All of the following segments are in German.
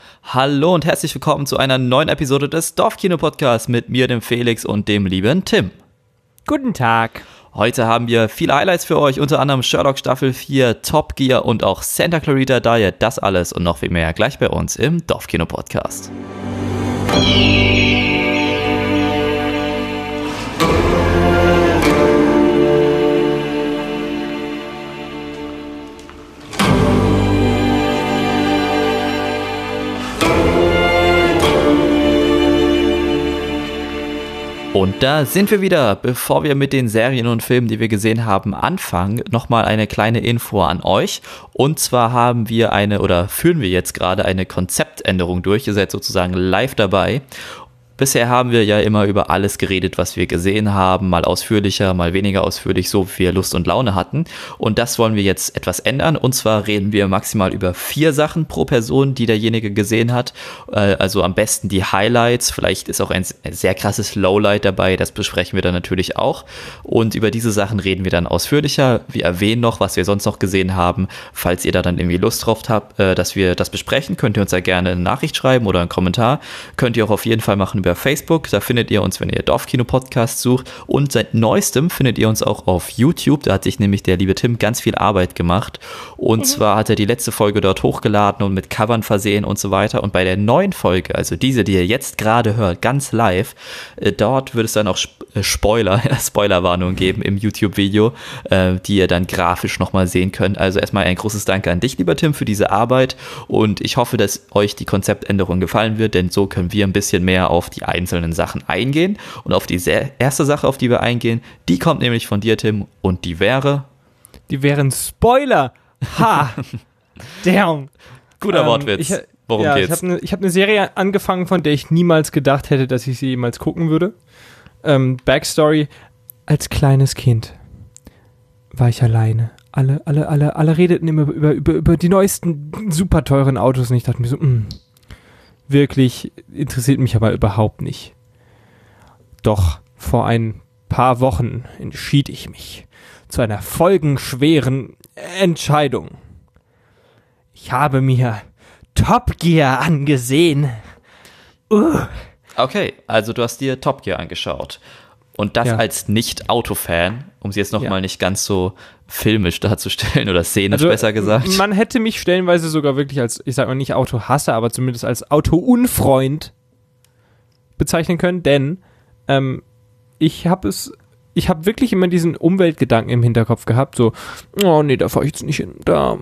Hallo und herzlich willkommen zu einer neuen Episode des Dorfkino-Podcasts mit mir, dem Felix und dem lieben Tim. Guten Tag. Heute haben wir viele Highlights für euch, unter anderem Sherlock Staffel 4, Top Gear und auch Santa Clarita Diet. Das alles und noch viel mehr gleich bei uns im Dorfkino-Podcast. Und da sind wir wieder. Bevor wir mit den Serien und Filmen, die wir gesehen haben, anfangen, nochmal eine kleine Info an euch. Und zwar führen wir jetzt gerade eine Konzeptänderung durch. Ihr seid sozusagen live dabei. Bisher haben wir ja immer über alles geredet, was wir gesehen haben, mal ausführlicher, mal weniger ausführlich, so wie wir Lust und Laune hatten. Und das wollen wir jetzt etwas ändern. Und zwar reden wir maximal über 4 Sachen pro Person, die derjenige gesehen hat. Also am besten die Highlights. Vielleicht ist auch ein sehr krasses Lowlight dabei. Das besprechen wir dann natürlich auch. Und über diese Sachen reden wir dann ausführlicher. Wir erwähnen noch, was wir sonst noch gesehen haben. Falls ihr da dann irgendwie Lust drauf habt, dass wir das besprechen, könnt ihr uns da gerne eine Nachricht schreiben oder einen Kommentar. Könnt ihr auch auf jeden Fall machen über Facebook, da findet ihr uns, wenn ihr Dorfkino-Podcast sucht, und seit neuestem findet ihr uns auch auf YouTube, da hat sich nämlich der liebe Tim ganz viel Arbeit gemacht und zwar hat er die letzte Folge dort hochgeladen und mit Covern versehen und so weiter, und bei der neuen Folge, also diese, die ihr jetzt gerade hört, ganz live, dort wird es dann auch Spoilerwarnung geben im YouTube-Video, die ihr dann grafisch nochmal sehen könnt. Also erstmal ein großes Danke an dich, lieber Tim, für diese Arbeit, und ich hoffe, dass euch die Konzeptänderung gefallen wird, denn so können wir ein bisschen mehr auf die einzelnen Sachen eingehen. Und auf die erste Sache, auf die wir eingehen, die kommt nämlich von dir, Tim, und die wäre... Die wären Spoiler. Ha! Damn. Guter Wortwitz. Worum geht's? Ich hab eine Serie angefangen, von der ich niemals gedacht hätte, dass ich sie jemals gucken würde. Backstory: Als kleines Kind war ich alleine. Alle redeten immer über die neuesten, super teuren Autos, und ich dachte mir so, wirklich interessiert mich aber überhaupt nicht. Doch vor ein paar Wochen entschied ich mich zu einer folgenschweren Entscheidung. Ich habe mir Top Gear angesehen. Okay, also du hast dir Top Gear angeschaut. Und das als Nicht-Auto-Fan, um sie jetzt nochmal nicht ganz so filmisch darzustellen oder szenisch, also, besser gesagt. Man hätte mich stellenweise sogar wirklich als, ich sag mal nicht Autohasser, aber zumindest als Auto-Unfreund bezeichnen können, denn ich habe wirklich immer diesen Umweltgedanken im Hinterkopf gehabt, so, oh nee, da fahre ich jetzt nicht hin,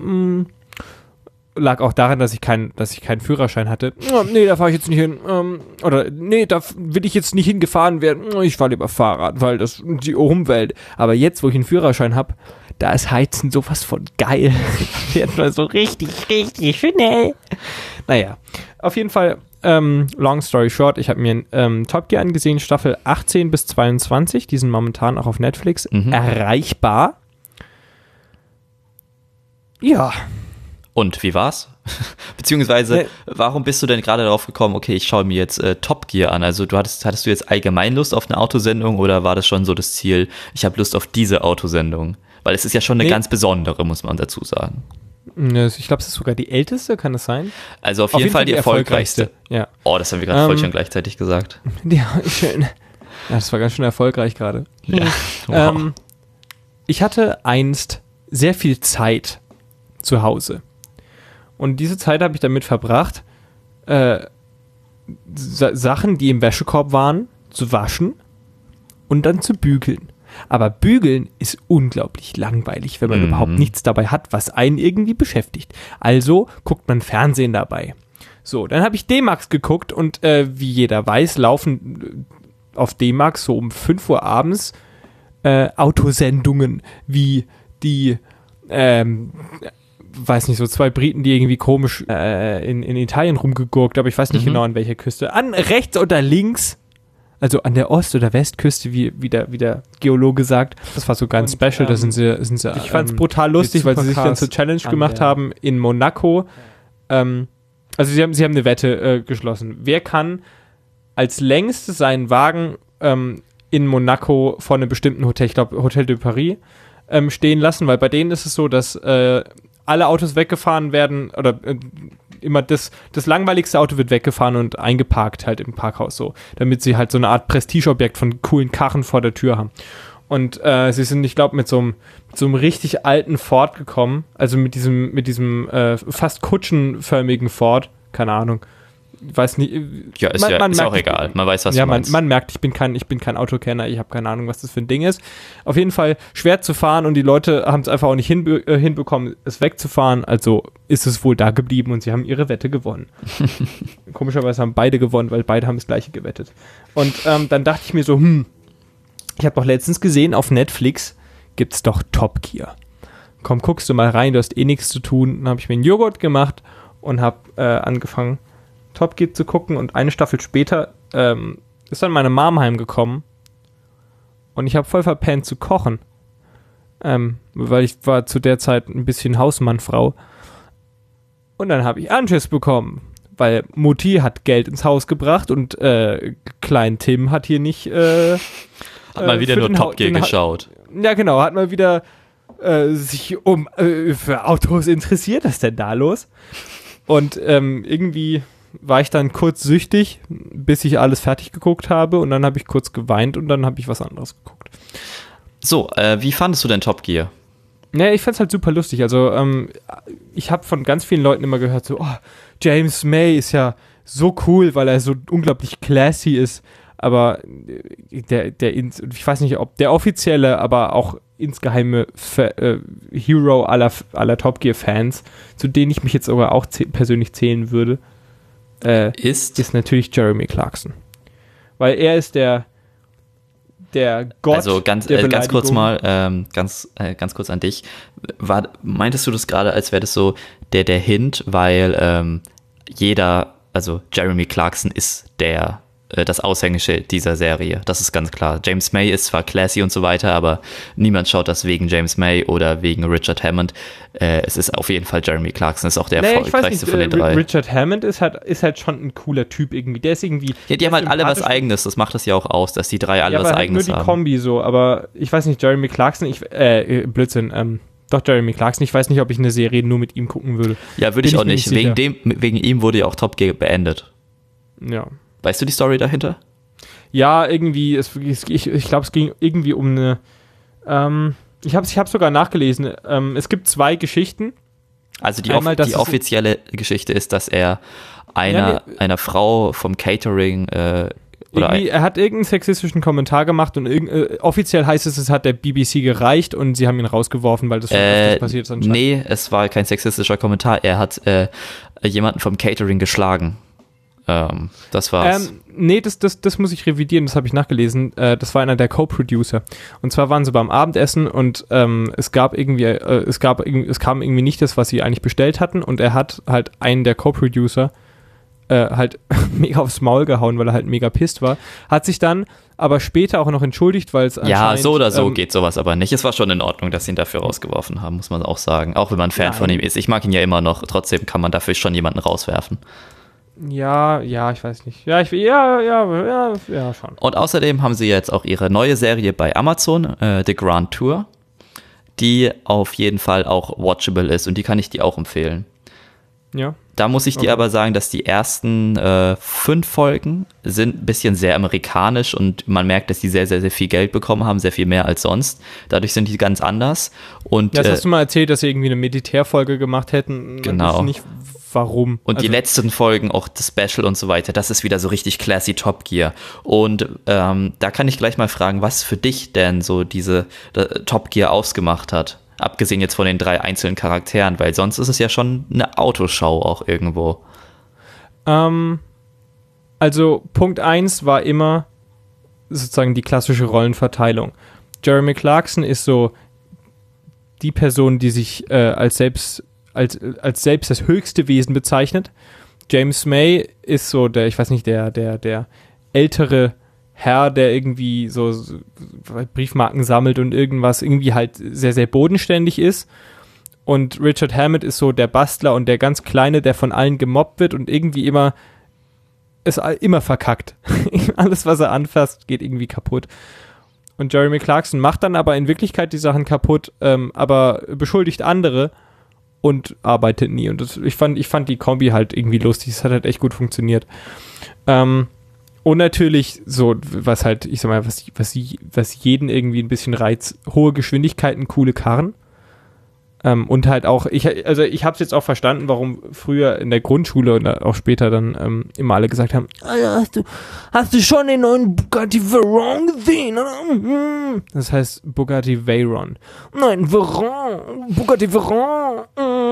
lag auch daran, dass ich keinen Führerschein hatte. Oh, nee, da fahre ich jetzt nicht hin. Oder nee, da will ich jetzt nicht hingefahren werden. Ich fahre lieber Fahrrad, weil das die Umwelt. Aber jetzt, wo ich einen Führerschein habe, da ist Heizen sowas von geil. Fährt mal so richtig schnell. Naja, auf jeden Fall, long story short, ich habe mir Top Gear angesehen, Staffel 18 bis 22. Die sind momentan auch auf Netflix erreichbar. Ja. Und wie war's? Beziehungsweise, warum bist du denn gerade darauf gekommen, okay, ich schaue mir jetzt Top Gear an? Also hattest du jetzt allgemein Lust auf eine Autosendung, oder war das schon so das Ziel, ich habe Lust auf diese Autosendung? Weil es ist ja schon eine ganz besondere, muss man dazu sagen. Ich glaube, es ist sogar die älteste, kann es sein? Also auf jeden Fall die erfolgreichste. Ja. Oh, das haben wir gerade voll schon gleichzeitig gesagt. Ja, schön. Ja, das war ganz schön erfolgreich gerade. Ja. Wow. Ich hatte einst sehr viel Zeit zu Hause. Und diese Zeit habe ich damit verbracht, Sachen, die im Wäschekorb waren, zu waschen und dann zu bügeln. Aber bügeln ist unglaublich langweilig, wenn man überhaupt nichts dabei hat, was einen irgendwie beschäftigt. Also guckt man Fernsehen dabei. So, dann habe ich D-Max geguckt und wie jeder weiß, laufen auf D-Max so um 5 Uhr abends Autosendungen wie die weiß nicht, so 2 Briten, die irgendwie komisch in Italien rumgegurkt, aber ich weiß nicht genau an welcher Küste. An rechts oder links, also an der Ost- oder Westküste, wie der Geologe sagt. Das war so ganz special, da sind sie ich fand's brutal lustig, weil sie sich dann zur Challenge gemacht haben in Monaco. Also sie haben eine Wette geschlossen. Wer kann als längstes seinen Wagen in Monaco vor einem bestimmten Hotel, ich glaube Hotel de Paris, stehen lassen, weil bei denen ist es so, dass alle Autos weggefahren werden oder immer das langweiligste Auto wird weggefahren und eingeparkt halt im Parkhaus so, damit sie halt so eine Art Prestigeobjekt von coolen Karren vor der Tür haben. Und sie sind, ich glaube, mit so einem richtig alten Ford gekommen, also mit diesem fast kutschenförmigen Ford, keine Ahnung. Ich weiß nicht. Ja, ist auch egal. Man weiß, was du meinst. Man merkt, ich bin kein Autokenner, ich habe keine Ahnung, was das für ein Ding ist. Auf jeden Fall schwer zu fahren und die Leute haben es einfach auch nicht hinbekommen, es wegzufahren. Also ist es wohl da geblieben und sie haben ihre Wette gewonnen. Komischerweise haben beide gewonnen, weil beide haben das Gleiche gewettet. Und dann dachte ich mir so, ich habe doch letztens gesehen, auf Netflix gibt's doch Top Gear. Komm, guckst du mal rein, du hast eh nichts zu tun. Dann habe ich mir einen Joghurt gemacht und habe angefangen, Top Gear zu gucken, und eine Staffel später ist dann meine Mom heimgekommen und ich habe voll verpennt zu kochen, weil ich war zu der Zeit ein bisschen Hausmannfrau, und dann habe ich Anschiss bekommen, weil Mutti hat Geld ins Haus gebracht und Klein Tim hat hier nicht hat mal wieder nur Top Gear geschaut. Ja genau, hat mal wieder sich für Autos interessiert. Was ist denn da los? Und irgendwie war ich dann kurz süchtig, bis ich alles fertig geguckt habe, und dann habe ich kurz geweint und dann habe ich was anderes geguckt. So, wie fandest du denn Top Gear? Naja, ich fand's halt super lustig. Also, ich habe von ganz vielen Leuten immer gehört, so, James May ist ja so cool, weil er so unglaublich classy ist. Aber ich weiß nicht, ob der offizielle, aber auch insgeheime Hero aller Top Gear-Fans, zu denen ich mich jetzt sogar auch persönlich zählen würde, ist natürlich Jeremy Clarkson. Weil er ist der Gott. Also ganz kurz mal, ganz kurz an dich. Meintest du das gerade, als wäre das so der Hint, weil also Jeremy Clarkson ist das Aushängeschild dieser Serie. Das ist ganz klar. James May ist zwar classy und so weiter, aber niemand schaut das wegen James May oder wegen Richard Hammond. Es ist auf jeden Fall Jeremy Clarkson, ist auch der erfolgreichste von den drei. Richard Hammond ist halt schon ein cooler Typ irgendwie. Der ist irgendwie... Ja, die haben halt alle was Eigenes. Das macht das ja auch aus, dass die drei alle was Eigenes haben. Nur die Kombi so, aber ich weiß nicht, Jeremy Clarkson, Blödsinn, doch Jeremy Clarkson, ich weiß nicht, ob ich eine Serie nur mit ihm gucken würde. Ja, würde ich auch nicht. Wegen ihm wurde ja auch Top Gear beendet. Ja. Weißt du die Story dahinter? Ja, irgendwie, ich glaube, es ging irgendwie um eine, ich hab's sogar nachgelesen, es gibt 2 Geschichten. Also die offizielle Geschichte ist, dass er einer Frau vom Catering er hat irgendeinen sexistischen Kommentar gemacht und offiziell heißt es hat der BBC gereicht und sie haben ihn rausgeworfen, weil das schon öfters passiert ist anscheinend. Nee, es war kein sexistischer Kommentar, er hat jemanden vom Catering geschlagen. Das war's. Nee, das muss ich revidieren, das habe ich nachgelesen. Das war einer der Co-Producer. Und zwar waren sie beim Abendessen und es kam irgendwie nicht das, was sie eigentlich bestellt hatten, und er hat halt einen der Co-Producer halt mega aufs Maul gehauen, weil er halt mega pisst war. Hat sich dann aber später auch noch entschuldigt, weil es ja, so oder so geht sowas aber nicht. Es war schon in Ordnung, dass sie ihn dafür rausgeworfen haben, muss man auch sagen. Auch wenn man Fan von ihm ist. Ich mag ihn ja immer noch, trotzdem kann man dafür schon jemanden rauswerfen. Ja, ich weiß nicht. Ja, schon. Und außerdem haben sie jetzt auch ihre neue Serie bei Amazon, The Grand Tour, die auf jeden Fall auch watchable ist, und die kann ich dir auch empfehlen. Ja. Da muss ich dir aber sagen, dass die ersten 5 Folgen sind ein bisschen sehr amerikanisch und man merkt, dass die sehr, sehr, sehr viel Geld bekommen haben, sehr viel mehr als sonst. Dadurch sind die ganz anders. Und, das hast du mal erzählt, dass sie irgendwie eine Militärfolge gemacht hätten. Genau. Nicht warum. Und die letzten Folgen, auch das Special und so weiter, das ist wieder so richtig classy Top Gear. Und da kann ich gleich mal fragen, was für dich denn so diese Top Gear ausgemacht hat. Abgesehen jetzt von den 3 einzelnen Charakteren, weil sonst ist es ja schon eine Autoschau auch irgendwo. Also Punkt 1 war immer sozusagen die klassische Rollenverteilung. Jeremy Clarkson ist so die Person, die sich als selbst das höchste Wesen bezeichnet. James May ist so der ältere Herr, der irgendwie so Briefmarken sammelt und irgendwas irgendwie halt sehr, sehr bodenständig ist. Und Richard Hammond ist so der Bastler und der ganz Kleine, der von allen gemobbt wird und irgendwie immer verkackt. Alles, was er anfasst, geht irgendwie kaputt. Und Jeremy Clarkson macht dann aber in Wirklichkeit die Sachen kaputt, aber beschuldigt andere und arbeitet nie. Und ich fand die Kombi halt irgendwie lustig. Es hat halt echt gut funktioniert. Und natürlich so, was halt, ich sag mal, was jeden irgendwie ein bisschen reizt, hohe Geschwindigkeiten, coole Karren. Und halt auch, ich habe es jetzt auch verstanden, warum früher in der Grundschule und auch später dann immer alle gesagt haben, hast du schon den neuen Bugatti Veyron gesehen? Oder? Das heißt Bugatti Veyron. Nein, Veyron, Bugatti Veyron.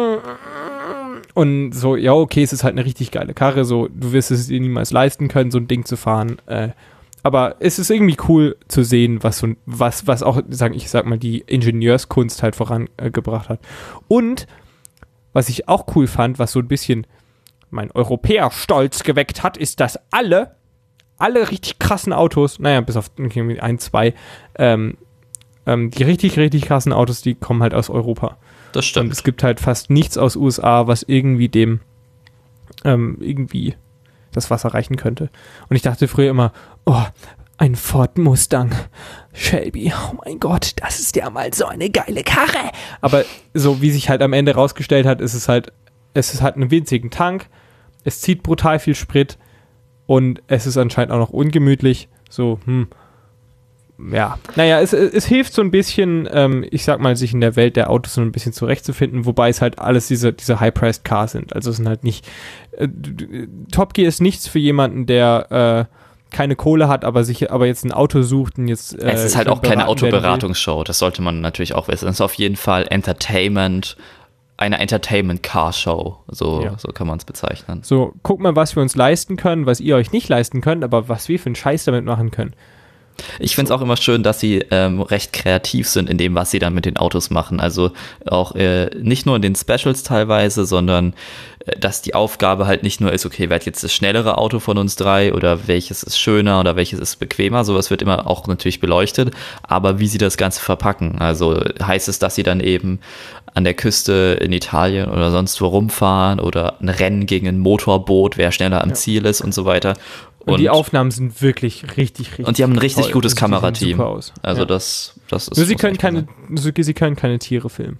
Und so, ja, okay, es ist halt eine richtig geile Karre, so, du wirst es dir niemals leisten können, so ein Ding zu fahren. Aber es ist irgendwie cool zu sehen, was auch, ich sag mal, die Ingenieurskunst halt vorangebracht hat. Und was ich auch cool fand, was so ein bisschen mein Europäerstolz geweckt hat, ist, dass alle richtig krassen Autos, naja, bis auf ein, zwei, die richtig, richtig krassen Autos, die kommen halt aus Europa. Das stimmt. Und es gibt halt fast nichts aus USA, was irgendwie dem irgendwie das Wasser reichen könnte. Und ich dachte früher immer, oh, ein Ford Mustang Shelby, oh mein Gott, das ist ja mal so eine geile Karre. Aber so wie sich halt am Ende rausgestellt hat, es ist halt einen winzigen Tank, es zieht brutal viel Sprit und es ist anscheinend auch noch ungemütlich. So, ja. Naja, es hilft so ein bisschen, ich sag mal, sich in der Welt der Autos so ein bisschen zurechtzufinden, wobei es halt alles diese High-Priced Cars sind. Also es sind halt nicht, Top Gear ist nichts für jemanden, der keine Kohle hat, aber jetzt ein Auto sucht und jetzt es ist halt auch keine Autoberatungsshow, das sollte man natürlich auch wissen. Es ist auf jeden Fall eine Entertainment-Car-Show, so kann man es bezeichnen. So, guck mal, was wir uns leisten können, was ihr euch nicht leisten könnt, aber was wir für einen Scheiß damit machen können. Ich finde es auch immer schön, dass sie recht kreativ sind in dem, was sie dann mit den Autos machen. Also auch nicht nur in den Specials teilweise, sondern dass die Aufgabe halt nicht nur ist, okay, wer hat jetzt das schnellere Auto von uns drei oder welches ist schöner oder welches ist bequemer. Sowas wird immer auch natürlich beleuchtet, aber wie sie das Ganze verpacken. Also heißt es, dass sie dann eben an der Küste in Italien oder sonst wo rumfahren oder ein Rennen gegen ein Motorboot, wer schneller am Ziel ist und so weiter. Und die Aufnahmen sind wirklich richtig, richtig und die haben ein richtig toll. gutes Kamerateam. Also ja. das ist. Nur sie können keine Tiere filmen.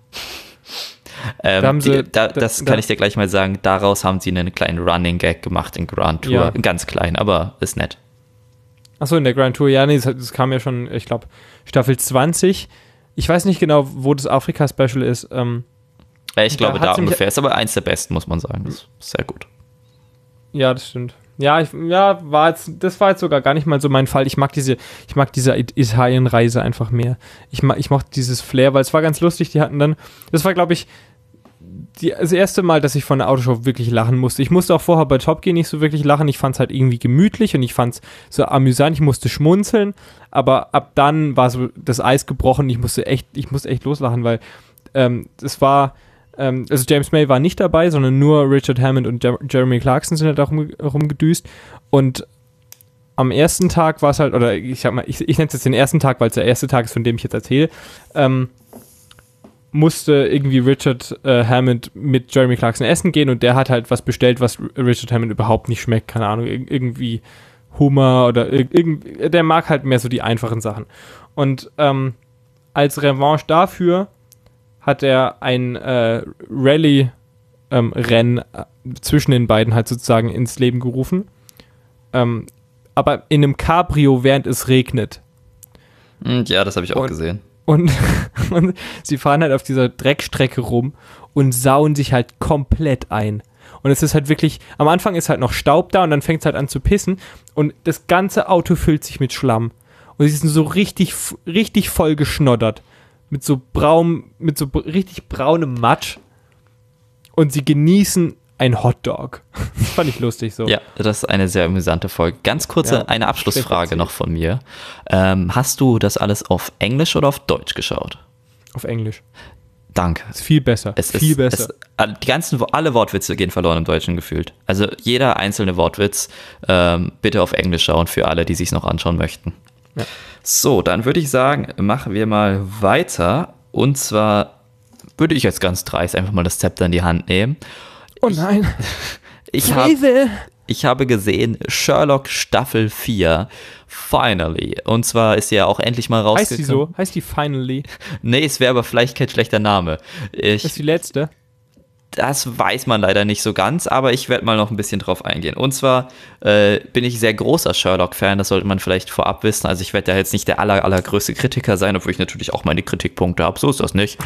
Das kann ich dir gleich mal sagen. Daraus haben sie einen kleinen Running Gag gemacht in Grand Tour. Ja. Ganz klein, aber ist nett. Achso, in der Grand Tour, ja, nee, das kam ja schon, ich glaube, Staffel 20. Ich weiß nicht genau, wo das Afrika-Special ist. Ich glaube, da ungefähr. Ist aber eins der besten, muss man sagen. Das ist sehr gut. Ja, das stimmt. Das war jetzt sogar gar nicht mal so mein Fall. Ich mag diese Italien-Reise einfach mehr. Ich mochte dieses Flair, weil es war ganz lustig. Die hatten dann, das war, glaube ich, das erste Mal, dass ich von der Autoshow wirklich lachen musste. Ich musste auch vorher bei Top Gear nicht so wirklich lachen. Ich fand es halt irgendwie gemütlich und ich fand es so amüsant. Ich musste schmunzeln, aber ab dann war so das Eis gebrochen. Ich musste echt loslachen, weil es war also James May war nicht dabei, sondern nur Richard Hammond und Jeremy Clarkson sind halt da rumgedüst. Und am ersten Tag war es halt, oder ich sag mal, ich nenne es jetzt den ersten Tag, weil es der erste Tag ist, von dem ich jetzt erzähle, musste irgendwie Richard Hammond mit Jeremy Clarkson essen gehen und der hat halt was bestellt, was Richard Hammond überhaupt nicht schmeckt. Keine Ahnung, irgendwie Hummer oder der mag halt mehr so die einfachen Sachen. Und als Revanche dafür hat er ein Rallye-Rennen zwischen den beiden halt sozusagen ins Leben gerufen. Aber in einem Cabrio, während es regnet. Ja, das habe ich auch gesehen. Und sie fahren halt auf dieser Dreckstrecke rum und sauen sich halt komplett ein. Und es ist halt wirklich, am Anfang ist halt noch Staub da und dann fängt es halt an zu pissen und das ganze Auto füllt sich mit Schlamm. Und sie sind so richtig, richtig voll geschnoddert. Mit so richtig braunem Matsch und sie genießen ein Hotdog. Das fand ich lustig so. Ja, das ist eine sehr amüsante Folge. Ganz kurze, eine Abschlussfrage noch von mir. Hast du das alles auf Englisch oder auf Deutsch geschaut? Auf Englisch. Danke. Ist viel besser. Viel besser. Alle Wortwitze gehen verloren im Deutschen gefühlt. Also jeder einzelne Wortwitz bitte auf Englisch schauen für alle, die sich noch anschauen möchten. Ja. So, dann würde ich sagen, machen wir mal weiter. Und zwar würde ich jetzt ganz dreist einfach mal das Zepter in die Hand nehmen. Oh nein. Ich habe gesehen, Sherlock Staffel 4, Finally. Und zwar ist sie ja auch endlich mal rausgekommen. Heißt die so? Heißt die Finally? Nee, es wäre aber vielleicht kein schlechter Name. Ist die letzte? Das weiß man leider nicht so ganz, aber ich werde mal noch ein bisschen drauf eingehen. Und zwar bin ich sehr großer Sherlock-Fan, das sollte man vielleicht vorab wissen. Also ich werde da jetzt nicht der allergrößte Kritiker sein, obwohl ich natürlich auch meine Kritikpunkte habe, so ist das nicht.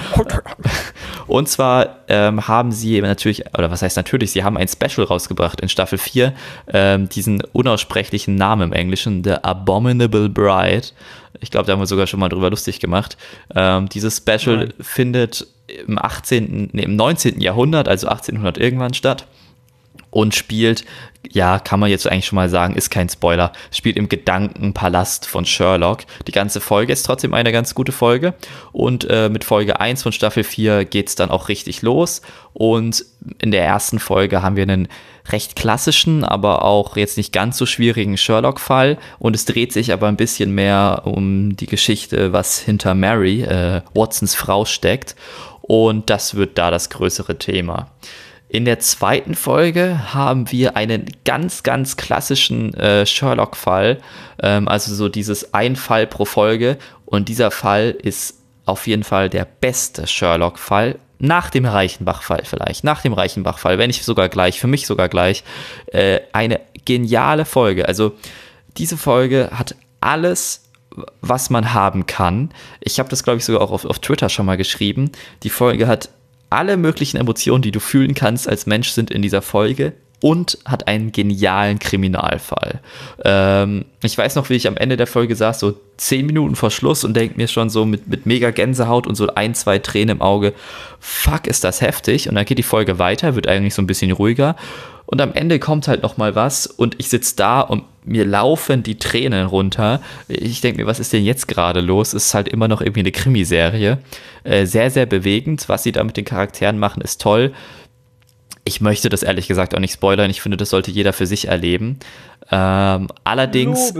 Und zwar haben sie natürlich, oder was heißt natürlich, sie haben ein Special rausgebracht in Staffel 4, diesen unaussprechlichen Namen im Englischen, The Abominable Bride. Ich glaube, da haben wir sogar schon mal drüber lustig gemacht. Dieses Special findet im 19. Jahrhundert, also 1800 irgendwann statt und spielt, ja, kann man jetzt eigentlich schon mal sagen, ist kein Spoiler, spielt im Gedankenpalast von Sherlock. Die ganze Folge ist trotzdem eine ganz gute Folge und mit Folge 1 von Staffel 4 geht es dann auch richtig los und in der ersten Folge haben wir einen recht klassischen, aber auch jetzt nicht ganz so schwierigen Sherlock-Fall und es dreht sich aber ein bisschen mehr um die Geschichte, was hinter Mary, Watsons Frau, steckt. Und das wird da das größere Thema. In der zweiten Folge haben wir einen ganz, ganz klassischen Sherlock-Fall. Also so dieses ein Fall pro Folge. Und dieser Fall ist auf jeden Fall der beste Sherlock-Fall. Nach dem Reichenbach-Fall vielleicht. Nach dem Reichenbach-Fall, wenn nicht sogar gleich, für mich sogar gleich. Eine geniale Folge. Also diese Folge hat alles, was man haben kann. Ich habe das, glaube ich, sogar auch auf Twitter schon mal geschrieben. Die Folge hat alle möglichen Emotionen, die du fühlen kannst als Mensch, sind in dieser Folge und hat einen genialen Kriminalfall. Ich weiß noch, wie ich am Ende der Folge saß, so 10 Minuten vor Schluss und denke mir schon so mit mega Gänsehaut und so 1, 2 Tränen im Auge, fuck, ist das heftig. Und dann geht die Folge weiter, wird eigentlich so ein bisschen ruhiger. Und am Ende kommt halt noch mal was und ich sitze da und mir laufen die Tränen runter. Ich denke mir, was ist denn jetzt gerade los? Es ist halt immer noch irgendwie eine Krimiserie. Sehr, sehr bewegend. Was sie da mit den Charakteren machen, ist toll. Ich möchte das ehrlich gesagt auch nicht spoilern. Ich finde, das sollte jeder für sich erleben. Allerdings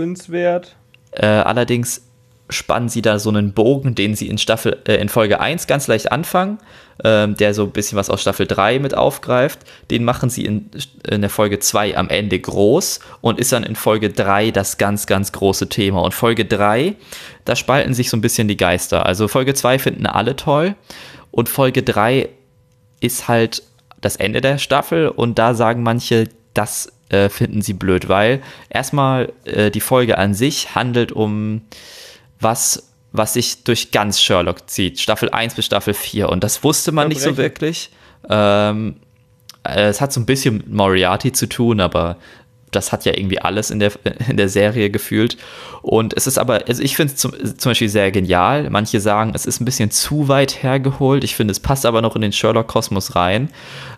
spannen sie da so einen Bogen, den sie in Folge 1 ganz leicht anfangen, der so ein bisschen was aus Staffel 3 mit aufgreift. Den machen sie in der Folge 2 am Ende groß und ist dann in Folge 3 das ganz, ganz große Thema. Und Folge 3, da spalten sich so ein bisschen die Geister. Also Folge 2 finden alle toll und Folge 3 ist halt das Ende der Staffel und da sagen manche, das finden sie blöd, weil erstmal die Folge an sich handelt um was sich durch ganz Sherlock zieht, Staffel 1 bis Staffel 4 und das wusste man nicht so wirklich. Es hat so ein bisschen mit Moriarty zu tun, aber das hat ja irgendwie alles in der Serie gefühlt. Und es ist aber, also ich finde es zum Beispiel sehr genial. Manche sagen, es ist ein bisschen zu weit hergeholt. Ich finde, es passt aber noch in den Sherlock-Kosmos rein.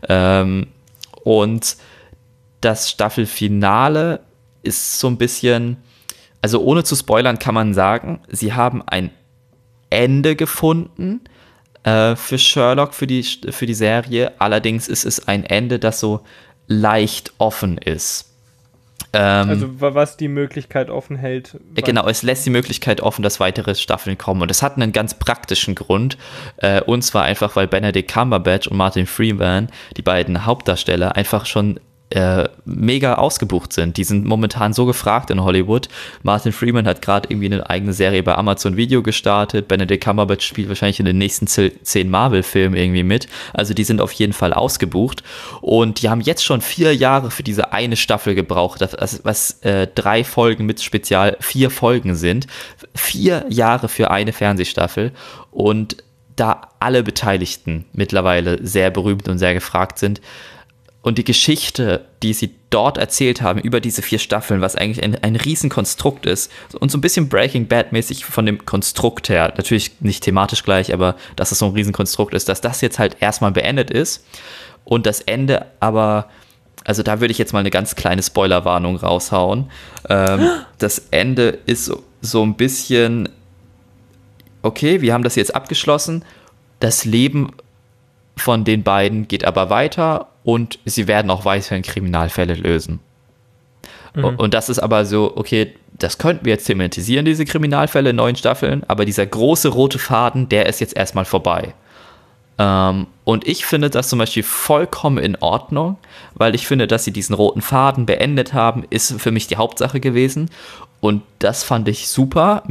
Und das Staffelfinale ist so ein bisschen, also ohne zu spoilern kann man sagen, sie haben ein Ende gefunden für Sherlock, für die Serie. Allerdings ist es ein Ende, das so leicht offen ist. Also was die Möglichkeit offen hält. Genau, es lässt die Möglichkeit offen, dass weitere Staffeln kommen. Und das hat einen ganz praktischen Grund. Und zwar einfach, weil Benedict Cumberbatch und Martin Freeman, die beiden Hauptdarsteller, einfach schon mega ausgebucht sind. Die sind momentan so gefragt in Hollywood. Martin Freeman hat gerade irgendwie eine eigene Serie bei Amazon Video gestartet. Benedict Cumberbatch spielt wahrscheinlich in den nächsten 10 Marvel-Filmen irgendwie mit. Also die sind auf jeden Fall ausgebucht. Und die haben jetzt schon 4 Jahre für diese eine Staffel gebraucht, was 3 Folgen mit Spezial 4 Folgen sind. 4 Jahre für eine Fernsehstaffel. Und da alle Beteiligten mittlerweile sehr berühmt und sehr gefragt sind, und die Geschichte, die sie dort erzählt haben über diese 4 Staffeln, was eigentlich ein Riesenkonstrukt ist und so ein bisschen Breaking Bad-mäßig von dem Konstrukt her, natürlich nicht thematisch gleich, aber dass es so ein Riesenkonstrukt ist, dass das jetzt halt erstmal beendet ist und das Ende aber, also da würde ich jetzt mal eine ganz kleine Spoilerwarnung raushauen. Das Ende ist so ein bisschen, okay, wir haben das jetzt abgeschlossen, das Leben von den beiden geht aber weiter und sie werden auch weiterhin Kriminalfälle lösen. Mhm. Und das ist aber so, okay, das könnten wir jetzt thematisieren, diese Kriminalfälle in 9 Staffeln, aber dieser große rote Faden, der ist jetzt erstmal vorbei. Und ich finde das zum Beispiel vollkommen in Ordnung, weil ich finde, dass sie diesen roten Faden beendet haben, ist für mich die Hauptsache gewesen. Und das fand ich super. Mir haben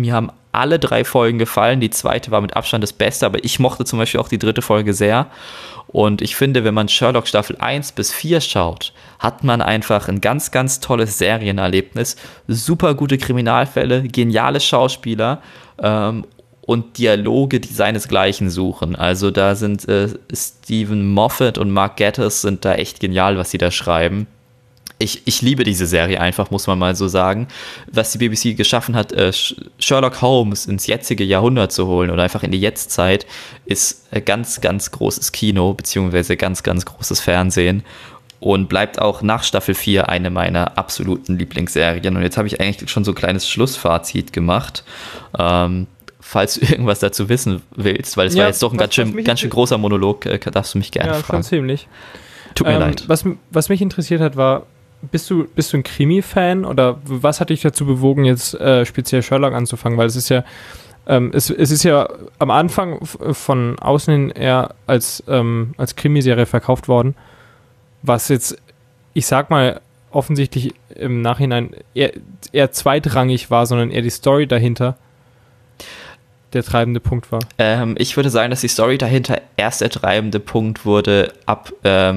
alle 3 Folgen gefallen. Die zweite war mit Abstand das Beste, aber ich mochte zum Beispiel auch die 3. Folge sehr. Und ich finde, wenn man Sherlock Staffel 1 bis 4 schaut, hat man einfach ein ganz, ganz tolles Serienerlebnis. Super gute Kriminalfälle, geniale Schauspieler und Dialoge, die seinesgleichen suchen. Also da sind Stephen Moffat und Mark Gatiss sind da echt genial, was sie da schreiben. Ich liebe diese Serie einfach, muss man mal so sagen. Was die BBC geschaffen hat, Sherlock Holmes ins jetzige Jahrhundert zu holen oder einfach in die Jetztzeit, ist ganz, ganz großes Kino, beziehungsweise ganz, ganz großes Fernsehen und bleibt auch nach Staffel 4 eine meiner absoluten Lieblingsserien. Und jetzt habe ich eigentlich schon so ein kleines Schlussfazit gemacht. Falls du irgendwas dazu wissen willst, weil es war jetzt doch ein ganz schön großer Monolog, darfst du mich gerne fragen. Ja, schon ziemlich. Tut mir leid. Was mich interessiert hat, war, bist du ein Krimi-Fan oder was hat dich dazu bewogen, jetzt speziell Sherlock anzufangen? Weil es ist ja, es ist ja am Anfang von außen hin eher als Krimiserie verkauft worden, was jetzt, ich sag mal, offensichtlich im Nachhinein eher zweitrangig war, sondern eher die Story dahinter der treibende Punkt war. Ich würde sagen, dass die Story dahinter erst der treibende Punkt wurde ab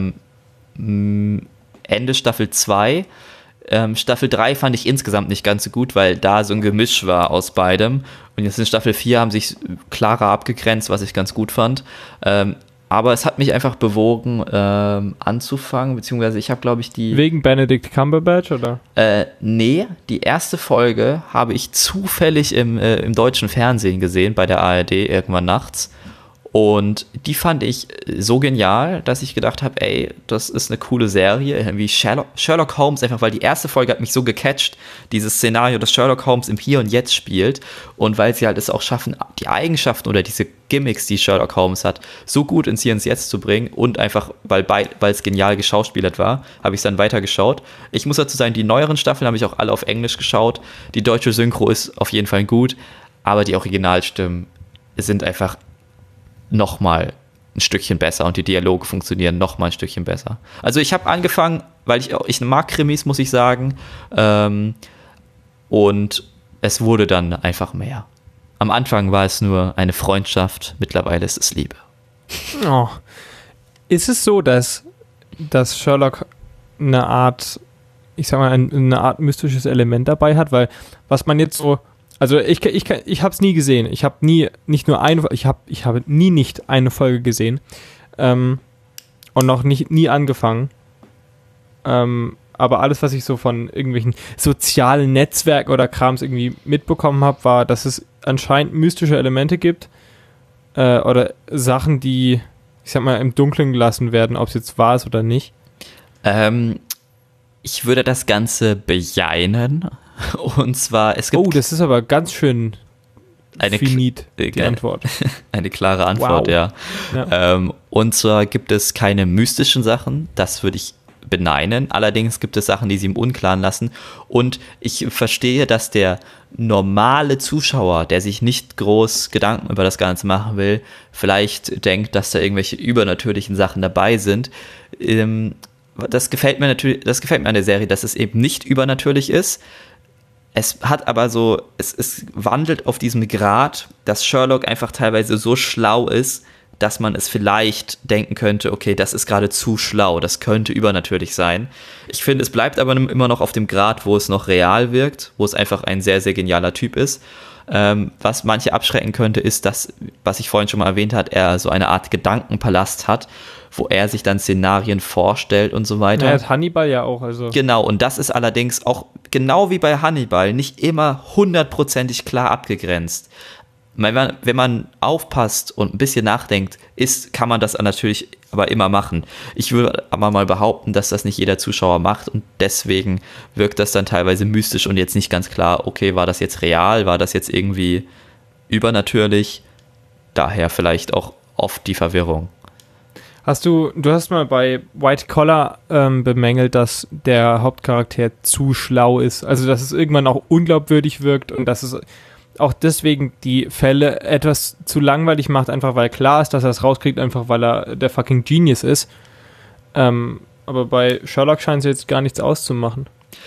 Ende Staffel 2. Staffel 3 fand ich insgesamt nicht ganz so gut, weil da so ein Gemisch war aus beidem. Und jetzt in Staffel 4 haben sich klarer abgegrenzt, was ich ganz gut fand. Aber es hat mich einfach bewogen, anzufangen, beziehungsweise ich habe, glaube ich, Wegen Benedict Cumberbatch, oder? Nee, die erste Folge habe ich zufällig im deutschen Fernsehen gesehen, bei der ARD, irgendwann nachts. Und die fand ich so genial, dass ich gedacht habe, ey, das ist eine coole Serie, wie Sherlock Holmes, einfach weil die erste Folge hat mich so gecatcht, dieses Szenario, dass Sherlock Holmes im Hier und Jetzt spielt und weil sie halt es auch schaffen, die Eigenschaften oder diese Gimmicks, die Sherlock Holmes hat, so gut ins Hier und Jetzt zu bringen und einfach, weil es genial geschauspielert war, habe ich es dann weitergeschaut. Ich muss dazu sagen, die neueren Staffeln habe ich auch alle auf Englisch geschaut, die deutsche Synchro ist auf jeden Fall gut, aber die Originalstimmen sind einfach nochmal ein Stückchen besser und die Dialoge funktionieren nochmal ein Stückchen besser. Also ich habe angefangen, weil ich mag Krimis, muss ich sagen, und es wurde dann einfach mehr. Am Anfang war es nur eine Freundschaft, mittlerweile ist es Liebe. Oh. Ist es so, dass Sherlock eine Art, ich sag mal, eine Art mystisches Element dabei hat? Weil was man jetzt so, also ich habe es nie gesehen. Ich habe nie eine Folge gesehen und noch nie angefangen. Aber alles, was ich so von irgendwelchen sozialen Netzwerken oder Krams irgendwie mitbekommen habe, war, dass es anscheinend mystische Elemente gibt oder Sachen, die, ich sag mal, im Dunkeln gelassen werden, ob es jetzt wahr ist oder nicht. Ich würde das Ganze bejeinen. Und zwar, es gibt... Oh, das ist aber ganz schön finit, die Antwort. Eine klare Antwort, wow. Ja. Und zwar gibt es keine mystischen Sachen, das würde ich beneinen. Allerdings gibt es Sachen, die sie im Unklaren lassen. Und ich verstehe, dass der normale Zuschauer, der sich nicht groß Gedanken über das Ganze machen will, vielleicht denkt, dass da irgendwelche übernatürlichen Sachen dabei sind. Das gefällt mir an der Serie, dass es eben nicht übernatürlich ist. Es hat aber so, es wandelt auf diesem Grad, dass Sherlock einfach teilweise so schlau ist, dass man es vielleicht denken könnte, okay, das ist gerade zu schlau, das könnte übernatürlich sein. Ich finde, es bleibt aber immer noch auf dem Grad, wo es noch real wirkt, wo es einfach ein sehr, sehr genialer Typ ist. Was manche abschrecken könnte, ist das, was ich vorhin schon mal erwähnt habe, er so eine Art Gedankenpalast hat, wo er sich dann Szenarien vorstellt und so weiter. Er hat Hannibal ja auch. Also. Genau, und das ist allerdings auch, genau wie bei Hannibal, nicht immer 100%ig klar abgegrenzt. Wenn man aufpasst und ein bisschen nachdenkt, kann man das natürlich aber immer machen. Ich würde aber mal behaupten, dass das nicht jeder Zuschauer macht und deswegen wirkt das dann teilweise mystisch und jetzt nicht ganz klar, okay, war das jetzt real, war das jetzt irgendwie übernatürlich? Daher vielleicht auch oft die Verwirrung. Du hast mal bei White Collar bemängelt, dass der Hauptcharakter zu schlau ist. Also, dass es irgendwann auch unglaubwürdig wirkt und dass es auch deswegen die Fälle etwas zu langweilig macht, einfach weil klar ist, dass er es rauskriegt, einfach weil er der fucking Genius ist. Aber bei Sherlock scheint es jetzt gar nichts auszumachen.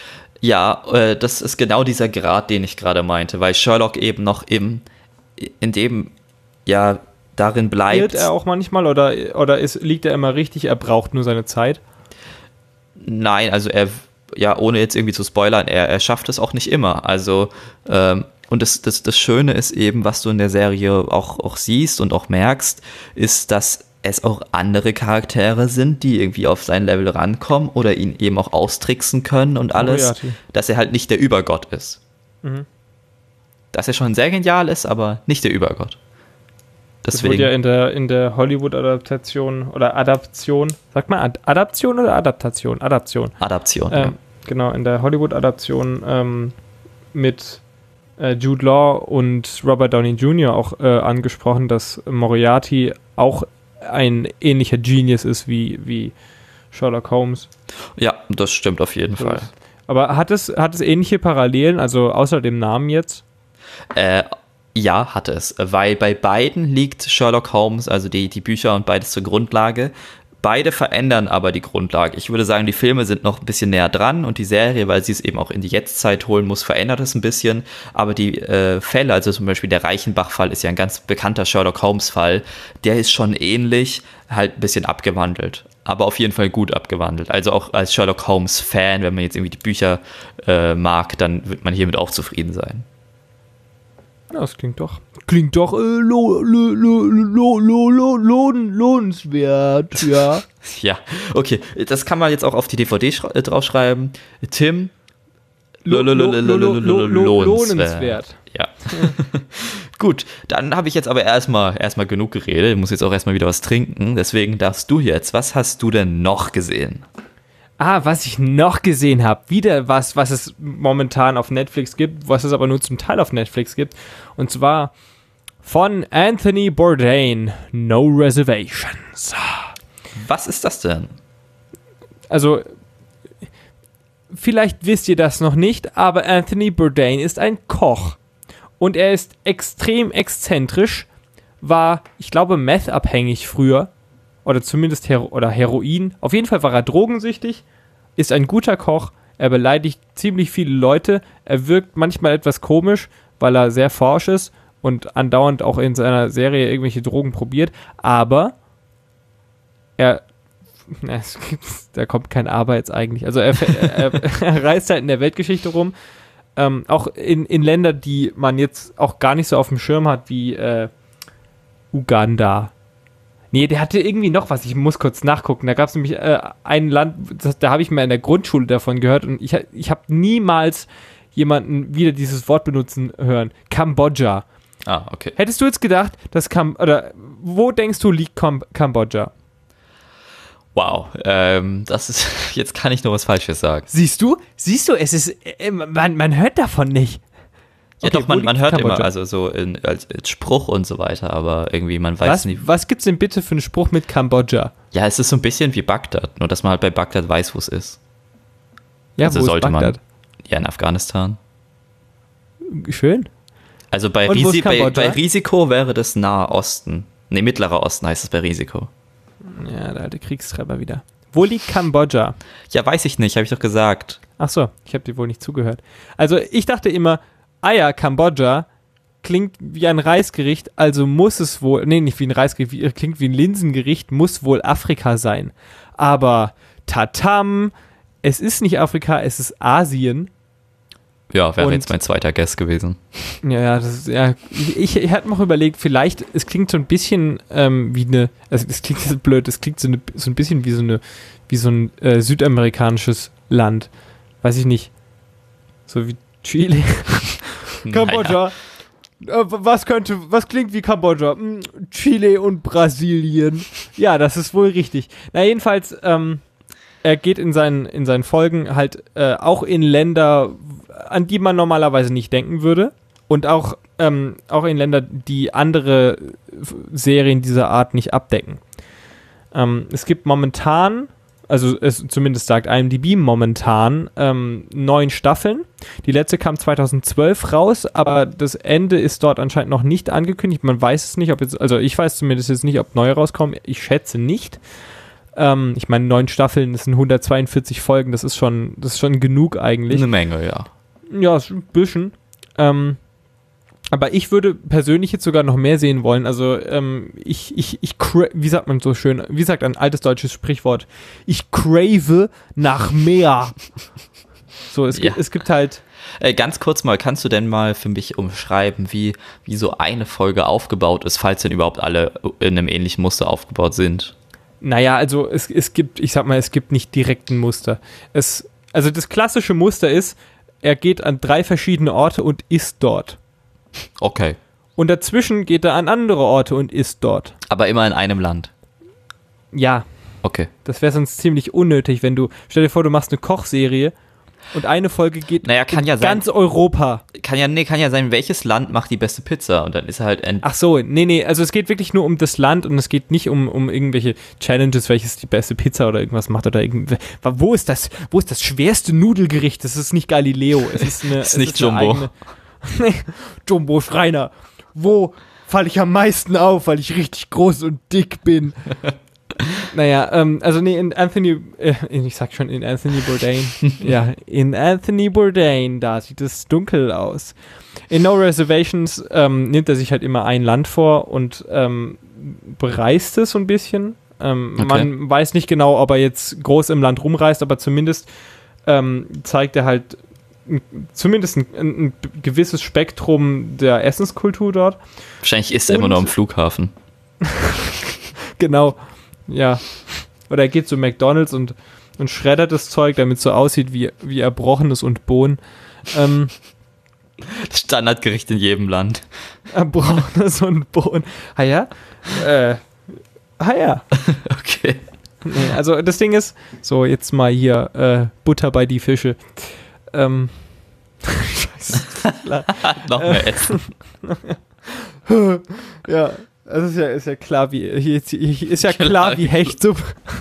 Ja, das ist genau dieser Grad, den ich gerade meinte, weil Sherlock eben noch in dem, ja, darin bleibt. Irrt er auch manchmal oder liegt er immer richtig, er braucht nur seine Zeit? Nein, also ohne jetzt irgendwie zu spoilern, er schafft es auch nicht immer. Also, und das Schöne ist eben, was du in der Serie auch siehst und auch merkst, ist, dass es auch andere Charaktere sind, die irgendwie auf sein Level rankommen oder ihn eben auch austricksen können und alles, Moriarty. Dass er halt nicht der Übergott ist. Mhm. Dass er schon sehr genial ist, aber nicht der Übergott. Deswegen. Das wurde ja in der Hollywood-Adaptation oder Adaption, sagt man Adaption oder Adaptation? Adaption. Ja. Genau, in der Hollywood-Adaption mit Jude Law und Robert Downey Jr. auch angesprochen, dass Moriarty auch ein ähnlicher Genius ist wie Sherlock Holmes. Ja, das stimmt auf jeden Fall. Aber hat es ähnliche Parallelen, also außer dem Namen jetzt? Ja, hatte es, weil bei beiden liegt Sherlock Holmes, also die Bücher und beides zur Grundlage. Beide verändern aber die Grundlage. Ich würde sagen, die Filme sind noch ein bisschen näher dran und die Serie, weil sie es eben auch in die Jetztzeit holen muss, verändert es ein bisschen. Aber die Fälle, also zum Beispiel der Reichenbach-Fall ist ja ein ganz bekannter Sherlock Holmes-Fall, der ist schon ähnlich, halt ein bisschen abgewandelt. Aber auf jeden Fall gut abgewandelt. Also auch als Sherlock Holmes-Fan, wenn man jetzt irgendwie die Bücher mag, dann wird man hiermit auch zufrieden sein. Ja, das klingt doch lohnenswert, ja. Ja, okay. Das kann man jetzt auch auf die DVD draufschreiben. Tim, lohnenswert. Ja. Gut, dann habe ich jetzt aber erstmal genug geredet. Ich muss jetzt auch erstmal wieder was trinken. Deswegen darfst du jetzt. Was hast du denn noch gesehen? Was ich noch gesehen habe, wieder was es momentan auf Netflix gibt, was es aber nur zum Teil auf Netflix gibt, und zwar von Anthony Bourdain, No Reservations. Was ist das denn? Also, vielleicht wisst ihr das noch nicht, aber Anthony Bourdain ist ein Koch und er ist extrem exzentrisch, war, ich glaube, meth-abhängig früher. Oder zumindest Heroin. Auf jeden Fall war er drogensüchtig, ist ein guter Koch, er beleidigt ziemlich viele Leute, er wirkt manchmal etwas komisch, weil er sehr forsch ist und andauernd auch in seiner Serie irgendwelche Drogen probiert, aber da kommt kein Aber jetzt eigentlich. Also er reist halt in der Weltgeschichte rum, auch in Länder, die man jetzt auch gar nicht so auf dem Schirm hat, wie Uganda. Nee, der hatte irgendwie noch was. Ich muss kurz nachgucken. Da gab es nämlich ein Land, da habe ich mal in der Grundschule davon gehört und ich habe niemals jemanden wieder dieses Wort benutzen hören. Kambodscha. Ah, okay. Hättest du jetzt gedacht, dass wo denkst du liegt Kambodscha? Wow, das ist, jetzt kann ich nur was Falsches sagen. Siehst du, es ist, man hört davon nicht. Ja, Okay, doch, man hört Kambodscha? immer, also so als Spruch und so weiter, aber irgendwie man weiß nicht. Was gibt's denn bitte für einen Spruch mit Kambodscha? Ja, es ist so ein bisschen wie Bagdad, nur dass man halt bei Bagdad weiß, wo es ist. Ja, Also wo sollte ist Bagdad? Ja, in Afghanistan. Schön. Also bei Und wo ist Kambodscha? Risiko wäre das Nahe Osten. Nee, Mittlerer Osten heißt es bei Risiko. Ja, der alte Kriegstreiber wieder. Wo liegt Kambodscha? Ja, weiß ich nicht, habe ich doch gesagt. Ach so, ich habe dir wohl nicht zugehört. Also ich dachte immer, Kambodscha klingt wie ein Reisgericht, also muss es wohl, nee, nicht wie ein Reisgericht, klingt wie ein Linsengericht, muss wohl Afrika sein. Aber Tatam, es ist nicht Afrika, es ist Asien. Ja, wäre jetzt mein zweiter Guess gewesen. Ja, ich hatte noch überlegt, vielleicht, es klingt so ein bisschen wie eine, also es klingt so blöd, es klingt so ein bisschen wie so ein südamerikanisches Land. Weiß ich nicht. So wie Chile. Kambodscha. Was klingt wie Kambodscha? Chile und Brasilien. Ja, das ist wohl richtig. Na, jedenfalls, er geht in seinen Folgen halt auch in Länder, an die man normalerweise nicht denken würde. Und auch in Länder, die andere Serien dieser Art nicht abdecken. Es gibt momentan, also es zumindest sagt IMDb momentan, 9 Staffeln. Die letzte kam 2012 raus, aber das Ende ist dort anscheinend noch nicht angekündigt. Man weiß es nicht, ob jetzt, also ich weiß zumindest jetzt nicht, ob neue rauskommen. Ich schätze nicht. Ich meine, 9 Staffeln, das sind 142 Folgen, das ist schon genug eigentlich. Eine Menge, ja. Ja, ein bisschen. Aber ich würde persönlich jetzt sogar noch mehr sehen wollen. Also wie sagt man so schön, wie sagt ein altes deutsches Sprichwort, ich crave nach mehr. So, es gibt halt... Ganz kurz mal, kannst du denn mal für mich umschreiben, wie so eine Folge aufgebaut ist, falls denn überhaupt alle in einem ähnlichen Muster aufgebaut sind? Naja, also es gibt nicht direkt ein Muster. Also das klassische Muster ist, er geht an 3 verschiedene Orte und ist dort. Okay. Und dazwischen geht er an andere Orte und ist dort. Aber immer in einem Land? Ja. Okay. Das wäre sonst ziemlich unnötig, wenn stell dir vor, du machst eine Kochserie und eine Folge geht ganz Europa. Kann ja sein, welches Land macht die beste Pizza und dann ist er halt Ach so, nee, also es geht wirklich nur um das Land und es geht nicht um irgendwelche Challenges, welches die beste Pizza oder irgendwas macht oder wo ist das schwerste Nudelgericht? Das ist nicht Galileo, das ist nicht Jumbo. Jumbo Schreiner. Wo falle ich am meisten auf, weil ich richtig groß und dick bin? Naja, also nee, in Anthony Bourdain. Ja, in Anthony Bourdain, da sieht es dunkel aus. In No Reservations nimmt er sich halt immer ein Land vor und bereist es so ein bisschen. Okay. Man weiß nicht genau, ob er jetzt groß im Land rumreist, aber zumindest zeigt er halt zumindest ein gewisses Spektrum der Essenskultur dort. Wahrscheinlich ist er immer noch am Flughafen. Genau, ja. Oder er geht zu McDonald's und schreddert das Zeug, damit es so aussieht wie Erbrochenes und Bohnen. Das Standardgericht in jedem Land. Erbrochenes und Bohnen. Ah ja? Ja. Okay. Nee, also das Ding ist, so jetzt mal hier Butter bei die Fische. Scheiße. Noch mehr Essen. Ja, also ist ja klar wie klar wie Hechtsuppe.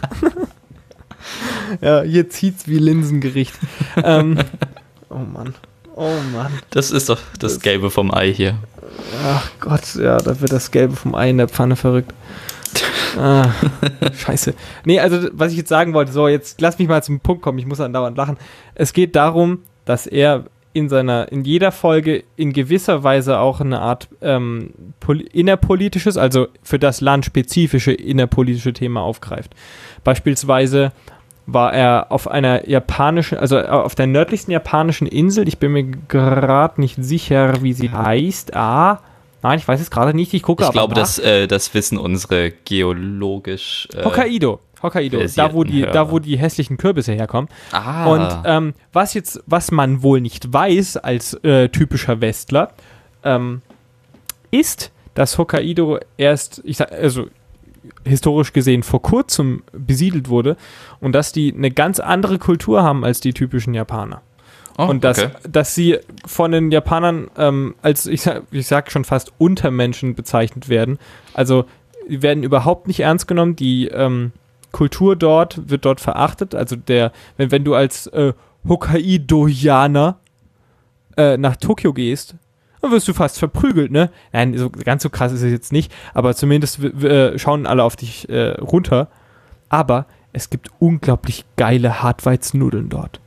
Ja, hier zieht's wie Linsengericht. Oh Mann. Das ist doch das Gelbe vom Ei hier. Ach Gott, ja, da wird das Gelbe vom Ei in der Pfanne verrückt. Scheiße. Nee, also was ich jetzt sagen wollte, so jetzt lass mich mal zum Punkt kommen, ich muss andauernd lachen. Es geht darum, dass er in jeder Folge in gewisser Weise auch eine Art innerpolitisches, also für das Land spezifische innerpolitische Thema aufgreift. Beispielsweise war er auf einer japanischen, also auf der nördlichsten japanischen Insel, ich bin mir gerade nicht sicher, wie sie heißt. Nein, ich weiß es gerade nicht, ich gucke aber glaube, das wissen unsere geologisch Hokkaido, da wo die hässlichen Kürbisse herkommen. Und was man wohl nicht weiß als typischer Westler, ist, dass Hokkaido erst, historisch gesehen vor kurzem besiedelt wurde und dass die eine ganz andere Kultur haben als die typischen Japaner. Und dass sie von den Japanern als, ich sag schon fast Untermenschen bezeichnet werden. Also die werden überhaupt nicht ernst genommen. Die Kultur wird dort verachtet. Also wenn du als Hokkaidoianer nach Tokio gehst, dann wirst du fast verprügelt, ne? Nein, ganz so krass ist es jetzt nicht, aber zumindest schauen alle auf dich runter. Aber es gibt unglaublich geile Hartweizennudeln dort.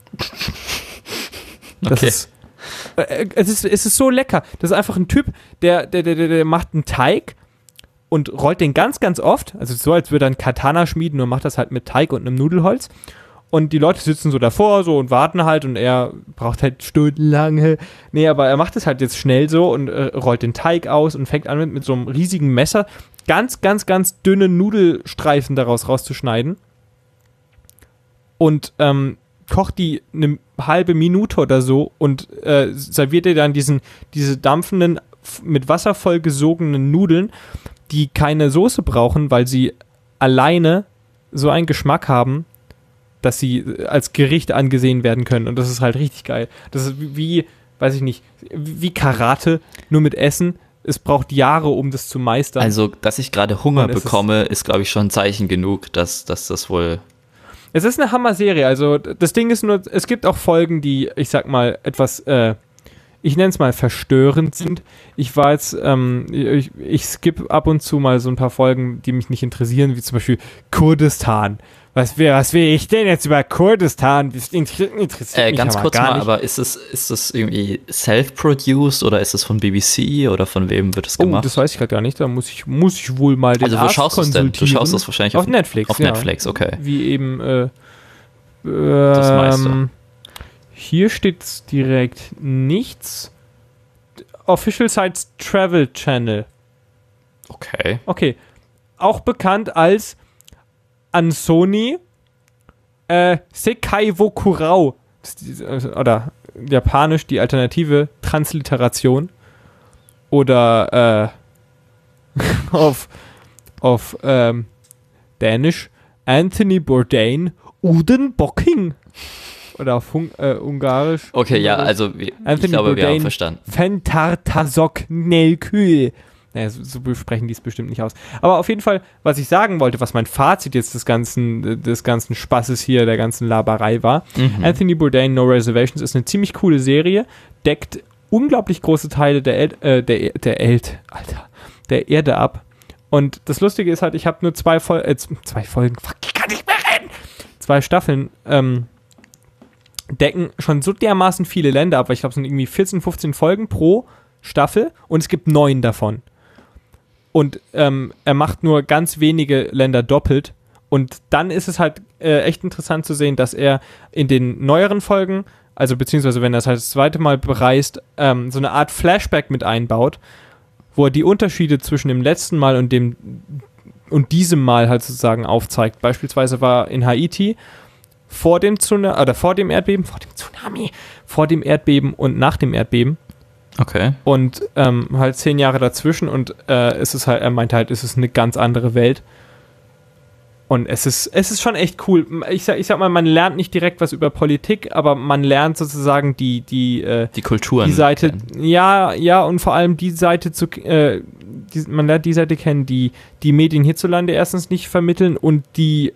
Das ist, es ist so lecker. Das ist einfach ein Typ, der macht einen Teig und rollt den ganz, ganz oft. Also so, als würde er einen Katana schmieden, nur macht das halt mit Teig und einem Nudelholz. Und die Leute sitzen so davor so und warten halt und er braucht halt stundenlang. Nee, aber er macht es halt jetzt schnell so und rollt den Teig aus und fängt an mit so einem riesigen Messer ganz, ganz, ganz dünne Nudelstreifen daraus rauszuschneiden. Und kocht die eine halbe Minute oder so und serviert dir dann diese dampfenden, mit Wasser vollgesogenen Nudeln, die keine Soße brauchen, weil sie alleine so einen Geschmack haben, dass sie als Gericht angesehen werden können. Und das ist halt richtig geil. Das ist wie, weiß ich nicht, wie Karate, nur mit Essen. Es braucht Jahre, um das zu meistern. Also, dass ich gerade Hunger bekomme, ist, glaube ich, schon ein Zeichen genug, dass das wohl... Es ist eine Hammer-Serie. Also, das Ding ist nur, es gibt auch Folgen, die, ich sag mal, etwas ich nenne es mal verstörend sind. Ich war jetzt, ich skippe ab und zu mal so ein paar Folgen, die mich nicht interessieren, wie zum Beispiel Kurdistan. Was will ich denn jetzt über Kurdistan? Das interessiert mich ganz aber kurz gar mal, nicht. aber ist das irgendwie self-produced oder ist es von BBC oder von wem wird es gemacht? Das weiß ich gerade gar nicht. Da muss ich wohl mal den Also wo Arzt schaust du es denn? Du konsultieren. schaust es wahrscheinlich auf Netflix. Auf Netflix, okay. Wie eben Das meiste. hier steht direkt nichts. Official Sites Travel Channel. Okay. Okay. Auch bekannt als Ansoni Sekai wo Kurau. Oder japanisch die alternative Transliteration. Oder auf Dänisch Anthony Bourdain Uden Bocking. Oder auf Ungarisch. Okay, ja, also ich glaube, wir haben verstanden. Fentartasok Nelkül. Naja, so sprechen die es bestimmt nicht aus. Aber auf jeden Fall, was ich sagen wollte, was mein Fazit jetzt des ganzen Spaßes hier, der ganzen Laberei war. Anthony Bourdain, No Reservations, ist eine ziemlich coole Serie, deckt unglaublich große Teile der Erde ab. Und das Lustige ist halt, ich habe nur zwei Folgen, fuck, ich kann nicht mehr reden! 2 Staffeln, decken schon so dermaßen viele Länder ab, weil ich glaube, es sind irgendwie 14, 15 Folgen pro Staffel und es gibt 9 davon. Und er macht nur ganz wenige Länder doppelt. Und dann ist es halt echt interessant zu sehen, dass er in den neueren Folgen, also beziehungsweise wenn er es halt das zweite Mal bereist, so eine Art Flashback mit einbaut, wo er die Unterschiede zwischen dem letzten Mal und diesem Mal halt sozusagen aufzeigt. Beispielsweise war in Haiti vor dem Erdbeben und nach dem Erdbeben. Okay. Und halt 10 Jahre dazwischen und er meinte halt, es ist eine ganz andere Welt. Und es ist schon echt cool. Ich sag mal, man lernt nicht direkt was über Politik, aber man lernt sozusagen die Kulturen. Die Seite, ja, und vor allem die Seite man lernt die Seite kennen, die Medien hierzulande erstens nicht vermitteln und die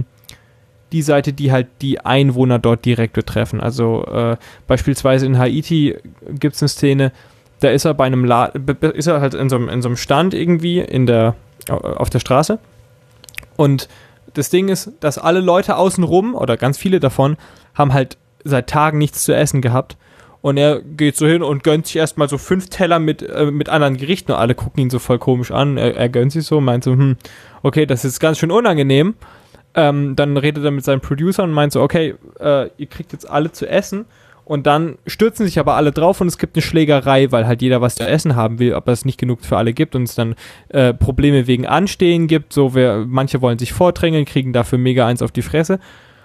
Seite, die halt die Einwohner dort direkt betreffen. Also beispielsweise in Haiti gibt es eine Szene, da ist er bei einem ist er halt in so einem Stand irgendwie auf der Straße. Und das Ding ist, dass alle Leute außenrum, oder ganz viele davon, haben halt seit Tagen nichts zu essen gehabt. Und er geht so hin und gönnt sich erstmal so 5 Teller mit anderen Gerichten und alle gucken ihn so voll komisch an. Er gönnt sich so, meint so, okay, das ist ganz schön unangenehm. Dann redet er mit seinem Producer und meint so, okay, ihr kriegt jetzt alle zu essen. Und dann stürzen sich aber alle drauf und es gibt eine Schlägerei, weil halt jeder was zu essen haben will, aber es nicht genug für alle gibt und es dann Probleme wegen Anstehen gibt. So, manche wollen sich vordrängeln, kriegen dafür mega eins auf die Fresse.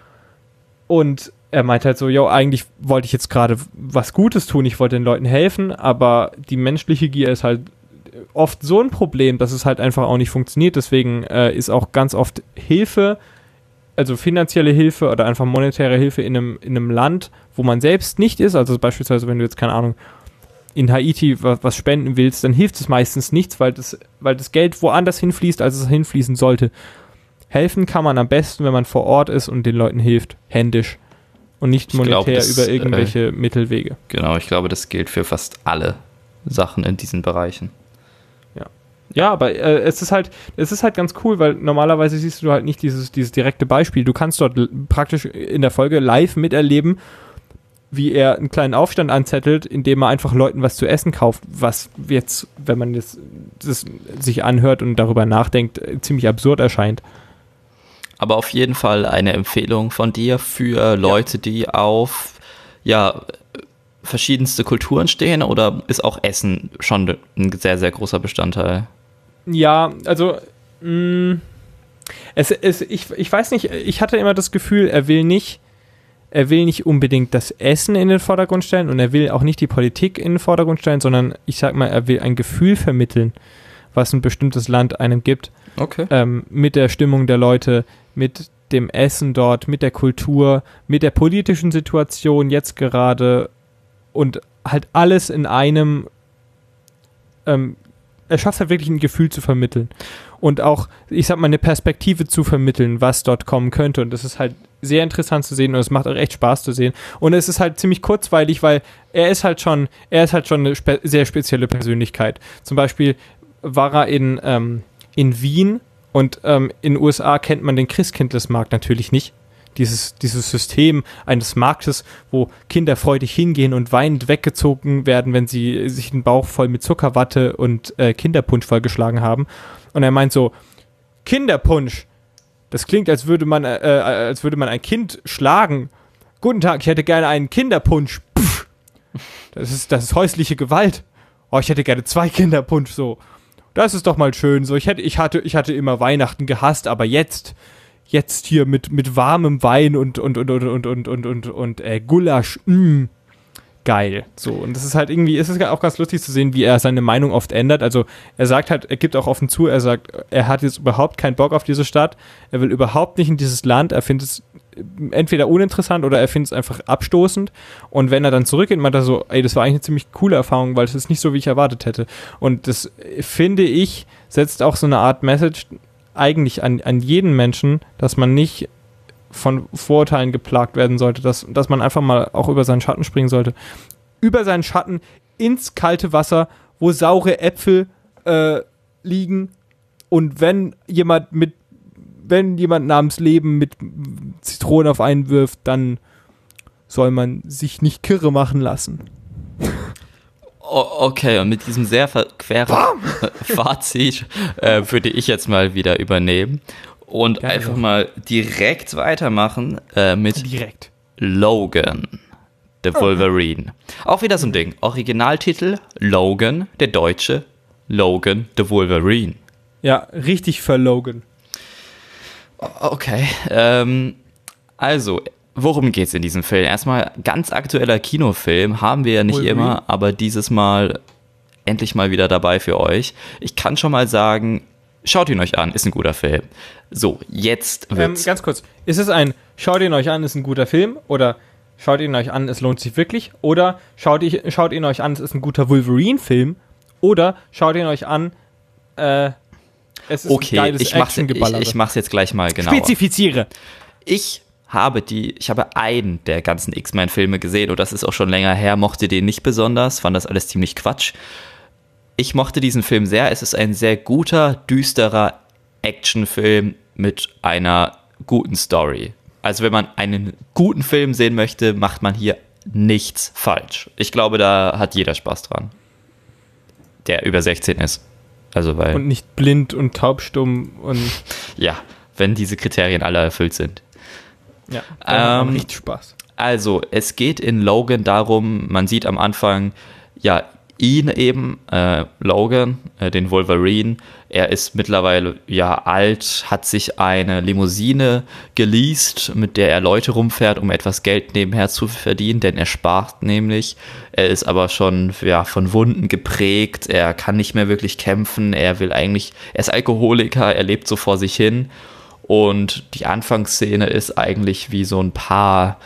Und er meint halt so, eigentlich wollte ich jetzt gerade was Gutes tun, ich wollte den Leuten helfen, aber die menschliche Gier ist halt oft so ein Problem, dass es halt einfach auch nicht funktioniert. Deswegen ist auch ganz oft Hilfe, also finanzielle Hilfe oder einfach monetäre Hilfe in einem Land, wo man selbst nicht ist, also beispielsweise, wenn du jetzt, keine Ahnung, in Haiti was spenden willst, dann hilft es meistens nichts, weil das Geld woanders hinfließt, als es hinfließen sollte. Helfen kann man am besten, wenn man vor Ort ist und den Leuten hilft, händisch und nicht monetär über irgendwelche Mittelwege. Genau, ich glaube, das gilt für fast alle Sachen in diesen Bereichen. Ja, aber es ist halt ganz cool, weil normalerweise siehst du halt nicht dieses direkte Beispiel. Du kannst dort praktisch in der Folge live miterleben, wie er einen kleinen Aufstand anzettelt, indem er einfach Leuten was zu essen kauft, was jetzt, wenn man das sich anhört und darüber nachdenkt, ziemlich absurd erscheint. Aber auf jeden Fall eine Empfehlung von dir für Leute, die auf verschiedenste Kulturen stehen, oder ist auch Essen schon ein sehr, sehr großer Bestandteil? Ja, also ich weiß nicht, ich hatte immer das Gefühl, er will nicht unbedingt das Essen in den Vordergrund stellen und er will auch nicht die Politik in den Vordergrund stellen, sondern ich sag mal, er will ein Gefühl vermitteln, was ein bestimmtes Land einem gibt. Okay. Mit der Stimmung der Leute, mit dem Essen dort, mit der Kultur, mit der politischen Situation jetzt gerade und halt alles in einem. Er schafft halt wirklich ein Gefühl zu vermitteln und auch, ich sag mal, eine Perspektive zu vermitteln, was dort kommen könnte, und das ist halt sehr interessant zu sehen und es macht auch echt Spaß zu sehen. Und es ist halt ziemlich kurzweilig, weil er ist halt schon eine sehr spezielle Persönlichkeit. Zum Beispiel war er in Wien und in den USA kennt man den Christkindlesmarkt natürlich nicht. Dieses System eines Marktes, wo Kinder freudig hingehen und weinend weggezogen werden, wenn sie sich den Bauch voll mit Zuckerwatte und Kinderpunsch vollgeschlagen haben. Und er meint so, Kinderpunsch, das klingt, als würde man ein Kind schlagen. Guten Tag, ich hätte gerne einen Kinderpunsch. Pff, das ist häusliche Gewalt. Oh, ich hätte gerne 2 Kinderpunsch, so. Das ist doch mal schön, so. Ich hatte immer Weihnachten gehasst, aber jetzt hier mit warmem Wein und Gulasch, geil. So, und das ist halt irgendwie, es ist auch ganz lustig zu sehen, wie er seine Meinung oft ändert. Also er sagt halt, er gibt auch offen zu, er sagt, er hat jetzt überhaupt keinen Bock auf diese Stadt, er will überhaupt nicht in dieses Land, er findet es entweder uninteressant oder er findet es einfach abstoßend. Und wenn er dann zurückgeht, meint er so, ey, das war eigentlich eine ziemlich coole Erfahrung, weil es ist nicht so, wie ich erwartet hätte. Und das, finde ich, setzt auch so eine Art Message eigentlich an jeden Menschen, dass man nicht von Vorurteilen geplagt werden sollte, dass man einfach mal auch über seinen Schatten springen sollte. Über seinen Schatten ins kalte Wasser, wo saure Äpfel liegen und wenn jemand namens Leben mit Zitronen auf einen wirft, dann soll man sich nicht kirre machen lassen. Okay, und mit diesem sehr verqueren Fazit würde ich jetzt mal wieder übernehmen und Gerne einfach doch. mal direkt weitermachen mit Direkt. Logan, the Wolverine. Auch wieder so ein Ding. Originaltitel Logan, der Deutsche, Logan, the Wolverine. Ja, richtig für Logan. Okay, also, worum geht's in diesem Film? Erstmal, ganz aktueller Kinofilm, haben wir ja nicht Wolverine. immer, aber dieses Mal endlich mal wieder dabei für euch. Ich kann schon mal sagen, schaut ihn euch an, ist ein guter Film. So, jetzt wird's. Ganz kurz, ist es ein schaut ihn euch an, ist ein guter Film oder schaut ihn euch an, es lohnt sich wirklich oder schaut ihn euch an, es ist ein guter Wolverine-Film oder schaut ihn euch an, es ist Okay, ein geiles Actiongeballere. ich mach's jetzt gleich mal genauer. Spezifiziere. Ich habe einen der ganzen X-Men-Filme gesehen und das ist auch schon länger her, mochte den nicht besonders, fand das alles ziemlich Quatsch. Ich mochte diesen Film sehr, es ist ein sehr guter, düsterer Actionfilm mit einer guten Story. Also wenn man einen guten Film sehen möchte, macht man hier nichts falsch. Ich glaube, da hat jeder Spaß dran, der über 16 ist. Also weil, Und nicht blind und taubstumm und ja, wenn diese Kriterien alle erfüllt sind. ja, da hat man richtig Spaß. Also, es geht in Logan darum, man sieht am Anfang, ja, ihn eben, Logan, den Wolverine. Er ist mittlerweile, ja, alt, hat sich eine Limousine geleast, mit der er Leute rumfährt, um etwas Geld nebenher zu verdienen, denn er spart nämlich. Er ist aber schon, ja, von Wunden geprägt, er kann nicht mehr wirklich kämpfen, er ist Alkoholiker, er lebt so vor sich hin. Und die Anfangsszene ist eigentlich wie so ein paar,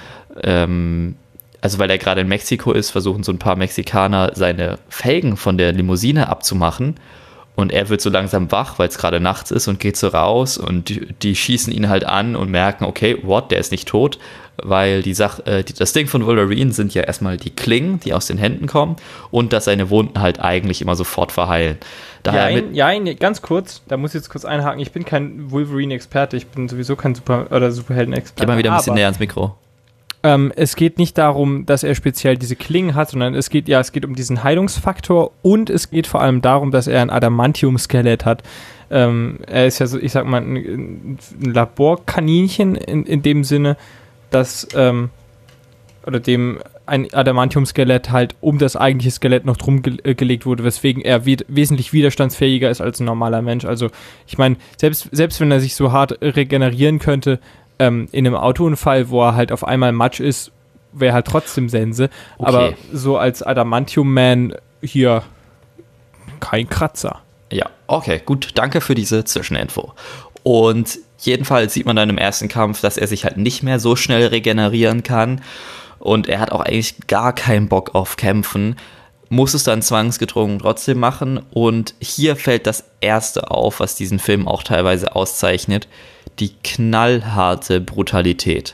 also weil er gerade in Mexiko ist, versuchen so ein paar Mexikaner seine Felgen von der Limousine abzumachen. Und er wird so langsam wach, weil es gerade nachts ist und geht so raus und die schießen ihn halt an und merken, okay, der ist nicht tot, weil das Ding von Wolverine sind ja erstmal die Klingen, die aus den Händen kommen und dass seine Wunden halt eigentlich immer sofort verheilen. Ganz kurz, da muss ich jetzt kurz einhaken, ich bin kein Wolverine-Experte, ich bin sowieso kein Superhelden-Experte. Geh mal wieder ein bisschen näher ans Mikro. Es geht nicht darum, dass er speziell diese Klingen hat, sondern es geht um diesen Heilungsfaktor und es geht vor allem darum, dass er ein Adamantium-Skelett hat. Er ist ja so, ich sag mal, ein Laborkaninchen in dem Sinne, dass oder dem ein Adamantium-Skelett halt um das eigentliche Skelett noch drum gelegt wurde, weswegen er wesentlich widerstandsfähiger ist als ein normaler Mensch. Also ich meine, selbst wenn er sich so hart regenerieren könnte, in einem Autounfall, wo er halt auf einmal Matsch ist, wäre halt trotzdem Sense. Okay. Aber so als Adamantium-Man hier kein Kratzer. Ja, okay, gut, danke für diese Zwischeninfo. Und jedenfalls sieht man dann im ersten Kampf, dass er sich halt nicht mehr so schnell regenerieren kann und er hat auch eigentlich gar keinen Bock auf Kämpfen, muss es dann zwangsgedrungen trotzdem machen und hier fällt das Erste auf, was diesen Film auch teilweise auszeichnet, die knallharte Brutalität.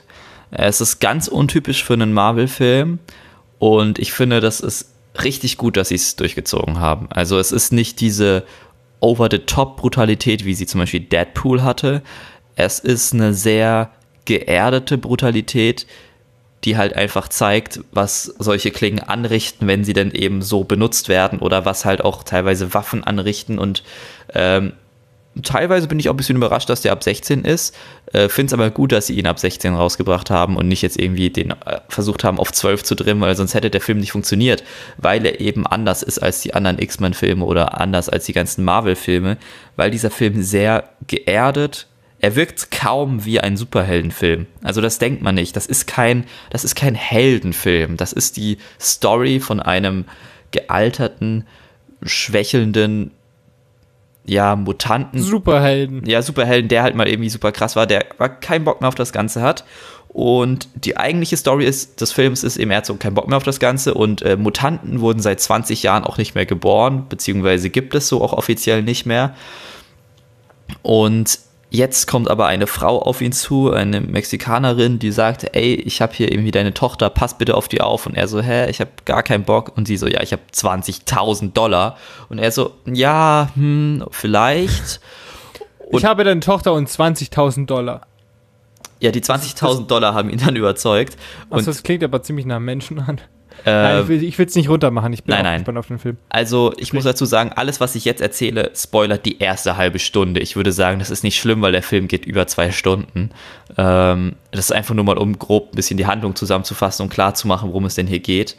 Es ist ganz untypisch für einen Marvel-Film und ich finde, das ist richtig gut, dass sie es durchgezogen haben. Also es ist nicht diese Over-the-Top-Brutalität, wie sie zum Beispiel Deadpool hatte. Es ist eine sehr geerdete Brutalität, die halt einfach zeigt, was solche Klingen anrichten, wenn sie denn eben so benutzt werden oder was halt auch teilweise Waffen anrichten und teilweise bin ich auch ein bisschen überrascht, dass der ab 16 ist, finde es aber gut, dass sie ihn ab 16 rausgebracht haben und nicht jetzt irgendwie den versucht haben auf 12 zu drehen, weil sonst hätte der Film nicht funktioniert, weil er eben anders ist als die anderen X-Men-Filme oder anders als die ganzen Marvel-Filme, weil dieser Film sehr geerdet. Er wirkt kaum wie ein Superheldenfilm. Also das denkt man nicht. Das ist kein Heldenfilm. Das ist die Story von einem gealterten, schwächelnden, ja, Mutanten. Superhelden. Ja, Superhelden, der halt mal irgendwie super krass war, der keinen Bock mehr auf das Ganze hat. Und die eigentliche Story des Films ist eben, er hat so keinen Bock mehr auf das Ganze und Mutanten wurden seit 20 Jahren auch nicht mehr geboren, beziehungsweise gibt es so auch offiziell nicht mehr. Und jetzt kommt aber eine Frau auf ihn zu, eine Mexikanerin, die sagt, ey, ich habe hier irgendwie deine Tochter, pass bitte auf die auf. Und er so, ich habe gar keinen Bock. Und sie so, ja, ich habe $20.000. Und er so, ja, vielleicht. Und ich habe deine Tochter und $20.000. Ja, die $20.000 haben ihn dann überzeugt. Also das klingt aber ziemlich nach Menschen an. Nein, ich will es nicht runtermachen, ich bin auch gespannt auf den Film. Also ich muss dazu sagen, alles, was ich jetzt erzähle, spoilert die erste halbe Stunde. Ich würde sagen, das ist nicht schlimm, weil der Film geht über 2 Stunden. Das ist einfach nur mal, um grob ein bisschen die Handlung zusammenzufassen und klar zu machen, worum es denn hier geht.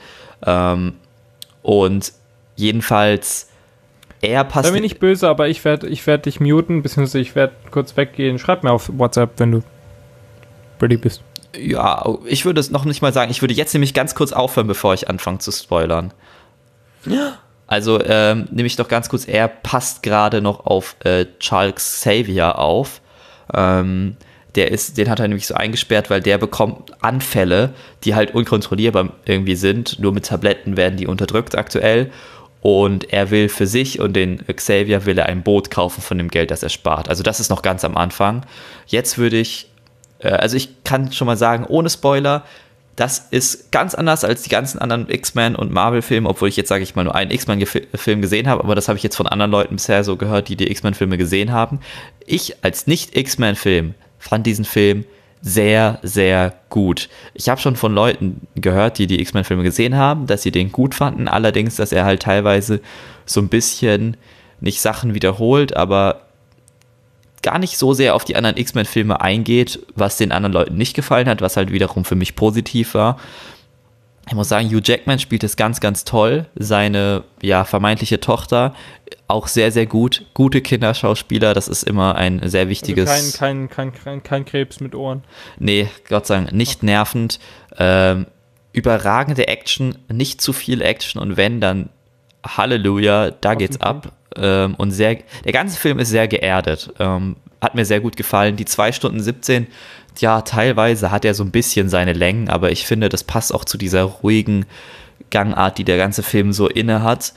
Und jedenfalls, er passt... Sei mir nicht böse, aber ich werd dich muten, beziehungsweise ich werde kurz weggehen. Schreib mir auf WhatsApp, wenn du ready bist. Ja, ich würde es noch nicht mal sagen. Ich würde jetzt nämlich ganz kurz aufhören, bevor ich anfange zu spoilern. Ja. Also, nehme ich doch ganz kurz, er passt gerade noch auf Charles Xavier auf. Den hat er nämlich so eingesperrt, weil der bekommt Anfälle, die halt unkontrollierbar irgendwie sind. Nur mit Tabletten werden die unterdrückt aktuell. Und er will für sich und den Xavier will er ein Boot kaufen von dem Geld, das er spart. Also das ist noch ganz am Anfang. Jetzt würde ich also ich kann schon mal sagen, ohne Spoiler, das ist ganz anders als die ganzen anderen X-Men und Marvel-Filme, obwohl ich jetzt, sage ich mal, nur einen X-Men-Film gesehen habe, aber das habe ich jetzt von anderen Leuten bisher so gehört, die X-Men-Filme gesehen haben. Ich als Nicht-X-Men-Film fand diesen Film sehr, sehr gut. Ich habe schon von Leuten gehört, die X-Men-Filme gesehen haben, dass sie den gut fanden, allerdings, dass er halt teilweise so ein bisschen nicht Sachen wiederholt, aber gar nicht so sehr auf die anderen X-Men-Filme eingeht, was den anderen Leuten nicht gefallen hat, was halt wiederum für mich positiv war. Ich muss sagen, Hugh Jackman spielt es ganz, ganz toll. Seine vermeintliche Tochter auch sehr, sehr gut. Gute Kinderschauspieler, das ist immer ein sehr wichtiges... Also kein Krebs mit Ohren. Nee, Gott sei Dank, nicht nervend. Überragende Action, nicht zu viel Action und wenn, dann Halleluja, da geht's ab. Und der ganze Film ist sehr geerdet. Hat mir sehr gut gefallen. Die 2 Stunden 17, ja, teilweise hat er so ein bisschen seine Längen, aber ich finde, das passt auch zu dieser ruhigen Gangart, die der ganze Film so inne hat.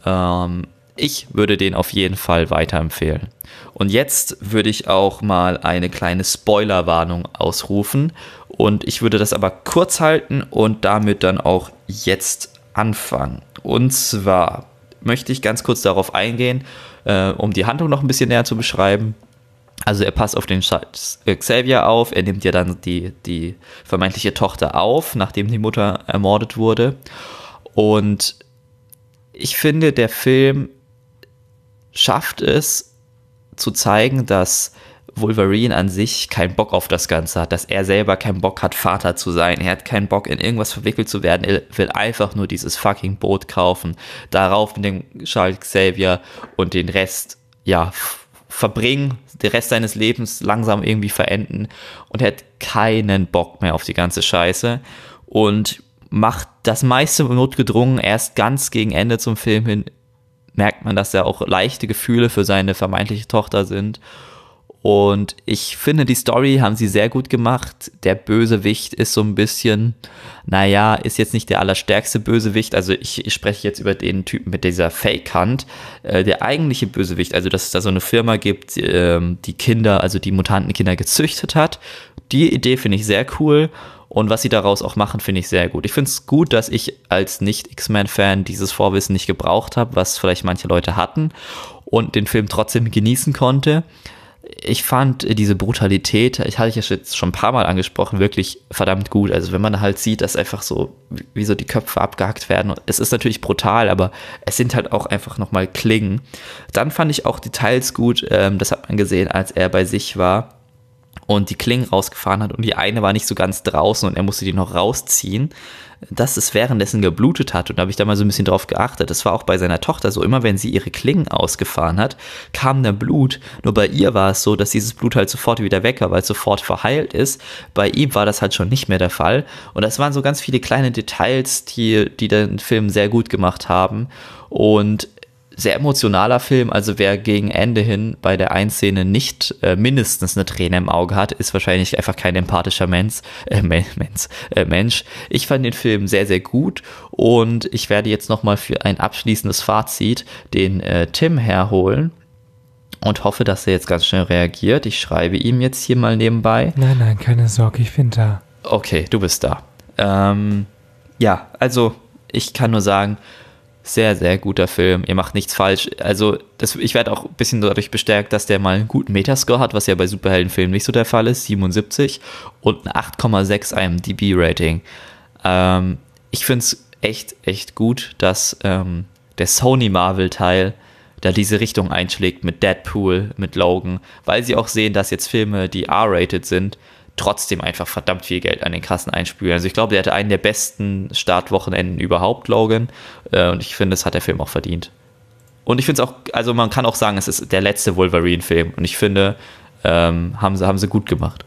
Ich würde den auf jeden Fall weiterempfehlen. Und jetzt würde ich auch mal eine kleine Spoilerwarnung ausrufen. Und ich würde das aber kurz halten und damit dann auch jetzt anfangen. Und zwar möchte ich ganz kurz darauf eingehen, um die Handlung noch ein bisschen näher zu beschreiben. Also er passt auf den Xavier auf, er nimmt ja dann die vermeintliche Tochter auf, nachdem die Mutter ermordet wurde. Und ich finde, der Film schafft es zu zeigen, dass Wolverine an sich keinen Bock auf das Ganze hat, dass er selber keinen Bock hat, Vater zu sein. Er hat keinen Bock, in irgendwas verwickelt zu werden. Er will einfach nur dieses fucking Boot kaufen, darauf mit dem Charles Xavier und den Rest, verbringen, den Rest seines Lebens langsam irgendwie verenden und er hat keinen Bock mehr auf die ganze Scheiße und macht das meiste notgedrungen. Erst ganz gegen Ende zum Film hin merkt man, dass da auch leichte Gefühle für seine vermeintliche Tochter sind. Und ich finde, die Story haben sie sehr gut gemacht. Der Bösewicht ist so ein bisschen, ist jetzt nicht der allerstärkste Bösewicht. Also ich spreche jetzt über den Typen mit dieser Fake-Hand. Der eigentliche Bösewicht, also dass es da so eine Firma gibt, die Kinder, also die Mutantenkinder gezüchtet hat. Die Idee finde ich sehr cool. Und was sie daraus auch machen, finde ich sehr gut. Ich finde es gut, dass ich als Nicht-X-Men-Fan dieses Vorwissen nicht gebraucht habe, was vielleicht manche Leute hatten und den Film trotzdem genießen konnte. Ich fand diese Brutalität, ich hatte ich jetzt schon ein paar Mal angesprochen, wirklich verdammt gut. Also wenn man halt sieht, dass einfach so, wie so die Köpfe abgehackt werden. Es ist natürlich brutal, aber es sind halt auch einfach nochmal Klingen. Dann fand ich auch Details gut, das hat man gesehen, als er bei sich war und die Klingen rausgefahren hat und die eine war nicht so ganz draußen und er musste die noch rausziehen, dass es währenddessen geblutet hat. Und da habe ich da mal so ein bisschen drauf geachtet. Das war auch bei seiner Tochter so, immer wenn sie ihre Klingen ausgefahren hat, kam da Blut. Nur bei ihr war es so, dass dieses Blut halt sofort wieder weg war, weil es sofort verheilt ist. Bei ihm war das halt schon nicht mehr der Fall. Und das waren so ganz viele kleine Details, die den Film sehr gut gemacht haben. Und sehr emotionaler Film, also wer gegen Ende hin bei der einen Szene nicht mindestens eine Träne im Auge hat, ist wahrscheinlich einfach kein empathischer Mensch. Ich fand den Film sehr, sehr gut und ich werde jetzt nochmal für ein abschließendes Fazit den Tim herholen und hoffe, dass er jetzt ganz schnell reagiert. Ich schreibe ihm jetzt hier mal nebenbei. Nein, keine Sorge, ich bin da. Okay, du bist da. Ja, also ich kann nur sagen, sehr, sehr guter Film. Ihr macht nichts falsch. Also, ich werde auch ein bisschen dadurch bestärkt, dass der mal einen guten Metascore hat, was ja bei Superheldenfilmen nicht so der Fall ist. 77 und ein 8,6 IMDb-Rating. Ich finde es echt gut, dass der Sony-Marvel-Teil da diese Richtung einschlägt mit Deadpool, mit Logan, weil sie auch sehen, dass jetzt Filme, die R-rated sind, trotzdem einfach verdammt viel Geld an den Kassen einspülen. Also ich glaube, der hatte einen der besten Startwochenenden überhaupt, Logan. Und ich finde, das hat der Film auch verdient. Und ich finde es auch, also man kann auch sagen, es ist der letzte Wolverine-Film. Und ich finde, haben sie gut gemacht.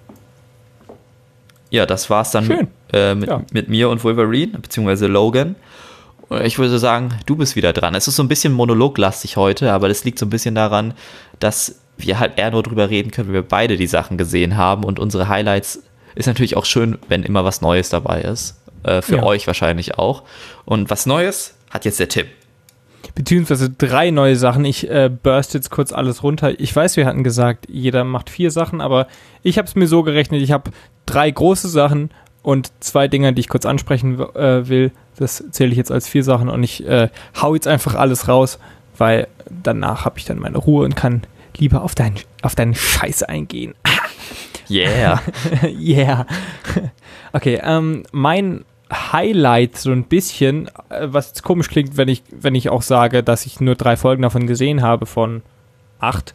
Ja, das war's dann mit mir und Wolverine, beziehungsweise Logan. Und ich würde sagen, du bist wieder dran. Es ist so ein bisschen monologlastig heute, aber das liegt so ein bisschen daran, dass wir halt eher nur drüber reden können, wenn wir beide die Sachen gesehen haben und unsere Highlights ist natürlich auch schön, wenn immer was Neues dabei ist. Für euch wahrscheinlich auch. Und was Neues hat jetzt der Tim. Beziehungsweise 3 neue Sachen. Ich burst jetzt kurz alles runter. Ich weiß, wir hatten gesagt, jeder macht 4 Sachen, aber ich habe es mir so gerechnet, ich habe 3 große Sachen und 2 Dinge, die ich kurz ansprechen will. Das zähle ich jetzt als 4 Sachen und ich hau jetzt einfach alles raus, weil danach habe ich dann meine Ruhe und kann lieber auf deinen Scheiß eingehen. Yeah. Yeah. Okay, mein Highlight so ein bisschen, was jetzt komisch klingt, wenn ich auch sage, dass ich nur 3 Folgen davon gesehen habe von 8,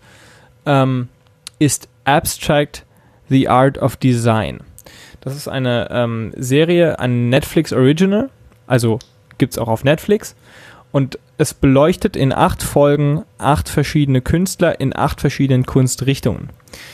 ist Abstract: The Art of Design. Das ist eine Serie, ein Netflix Original, also gibt's auch auf Netflix. Und es beleuchtet in 8 Folgen 8 verschiedene Künstler in 8 verschiedenen Kunstrichtungen.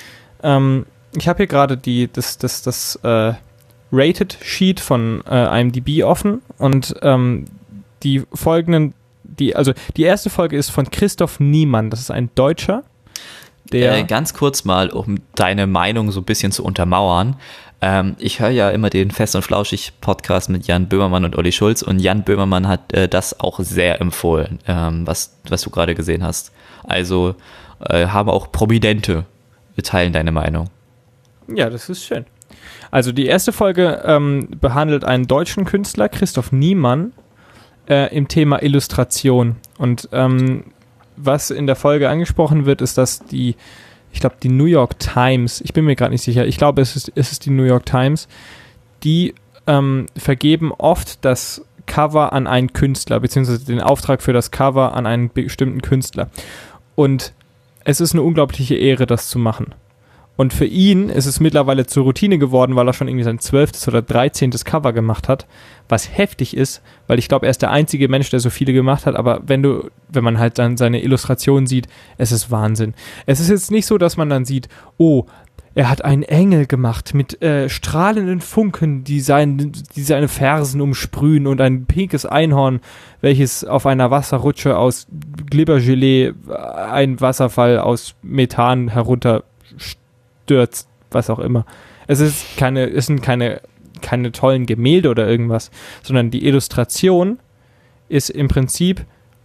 Ich habe hier gerade das Rated Sheet von IMDb offen und die folgenden, die erste Folge ist von Christoph Niemann, das ist ein Deutscher. Der ganz kurz mal, um deine Meinung so ein bisschen zu untermauern. Ich höre ja immer den Fest und Flauschig Podcast mit Jan Böhmermann und Olli Schulz und Jan Böhmermann hat das auch sehr empfohlen, was du gerade gesehen hast. Also haben auch Prominente teilen deine Meinung. Ja, das ist schön. Also die erste Folge behandelt einen deutschen Künstler, Christoph Niemann, im Thema Illustration. Und was in der Folge angesprochen wird, ist, dass die New York Times, ich bin mir gerade nicht sicher, ich glaube, es ist die New York Times, die vergeben oft das Cover an einen Künstler, beziehungsweise den Auftrag für das Cover an einen bestimmten Künstler. Und es ist eine unglaubliche Ehre, das zu machen. Und für ihn ist es mittlerweile zur Routine geworden, weil er schon irgendwie sein 12. oder 13. Cover gemacht hat, was heftig ist, weil ich glaube, er ist der einzige Mensch, der so viele gemacht hat, aber wenn man halt dann seine Illustrationen sieht, es ist Wahnsinn. Es ist jetzt nicht so, dass man dann sieht, oh, er hat einen Engel gemacht mit strahlenden Funken, die seine Fersen umsprühen und ein pinkes Einhorn, welches auf einer Wasserrutsche aus Glibbergelee einen Wasserfall aus Methan herunterstürzt, was auch immer. Es sind keine tollen Gemälde oder irgendwas, sondern die Illustration ist im Prinzip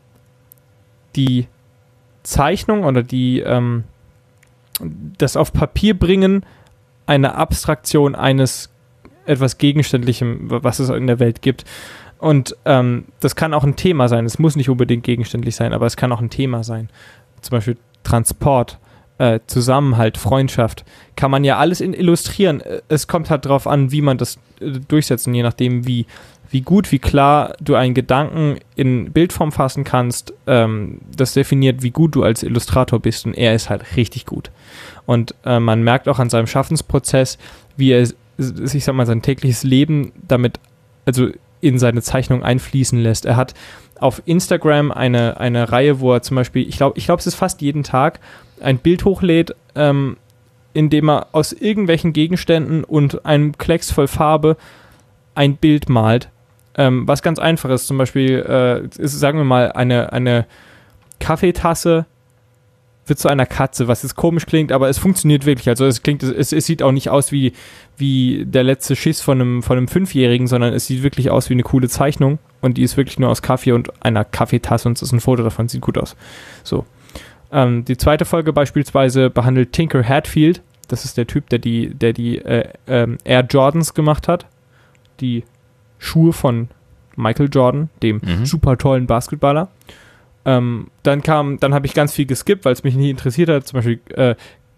die Zeichnung oder das auf Papier bringen einer Abstraktion eines etwas Gegenständlichem, was es in der Welt gibt. Und das kann auch ein Thema sein. Es muss nicht unbedingt gegenständlich sein, aber es kann auch ein Thema sein. Zum Beispiel Transport, Zusammenhalt, Freundschaft. Kann man ja alles illustrieren. Es kommt halt darauf an, wie man das durchsetzt. Und je nachdem, wie gut, wie klar du einen Gedanken in Bildform fassen kannst, das definiert, wie gut du als Illustrator bist. Und er ist halt richtig gut. Und man merkt auch an seinem Schaffensprozess, wie er, ich sag mal, sein tägliches Leben damit, also in seine Zeichnung einfließen lässt. Er hat auf Instagram eine Reihe, wo er zum Beispiel, ich glaube, es ist fast jeden Tag, ein Bild hochlädt, in dem er aus irgendwelchen Gegenständen und einem Klecks voll Farbe ein Bild malt. Was ganz einfach ist, zum Beispiel, sagen wir mal, eine Kaffeetasse wird zu einer Katze, was jetzt komisch klingt, aber es funktioniert wirklich. Also es sieht auch nicht aus wie der letzte Schiss von einem 5-Jährigen, sondern es sieht wirklich aus wie eine coole Zeichnung und die ist wirklich nur aus Kaffee und einer Kaffeetasse und es ist ein Foto davon, sieht gut aus. So. Die zweite Folge beispielsweise behandelt Tinker Hatfield. Das ist der Typ, der die Air Jordans gemacht hat. Die Schuhe von Michael Jordan, dem super tollen Basketballer. Dann habe ich ganz viel geskippt, weil es mich nicht interessiert hat. Zum Beispiel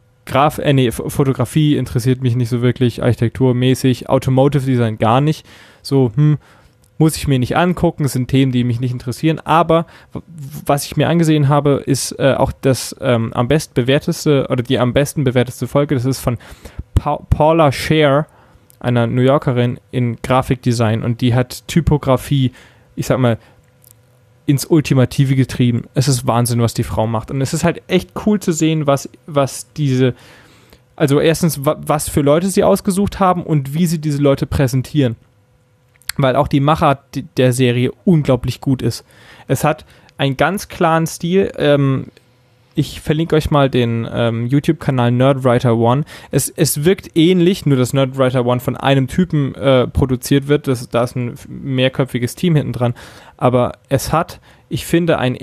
Fotografie interessiert mich nicht so wirklich, architekturmäßig, Automotive Design gar nicht. So, muss ich mir nicht angucken, das sind Themen, die mich nicht interessieren. Aber was ich mir angesehen habe, ist auch das am besten bewerteste oder die am besten bewerteste Folge. Das ist von Paula Scher, einer New Yorkerin in Grafikdesign, und die hat Typografie, ich sag mal, ins Ultimative getrieben. Es ist Wahnsinn, was die Frau macht. Und es ist halt echt cool zu sehen, was diese, also erstens, was für Leute sie ausgesucht haben und wie sie diese Leute präsentieren. Weil auch die Macher der Serie unglaublich gut ist. Es hat einen ganz klaren Stil. Ich verlinke euch mal den YouTube-Kanal Nerdwriter One. Es wirkt ähnlich, nur dass Nerdwriter One von einem Typen produziert wird. Da ist ein mehrköpfiges Team hinten dran. Aber es hat, ich finde, einen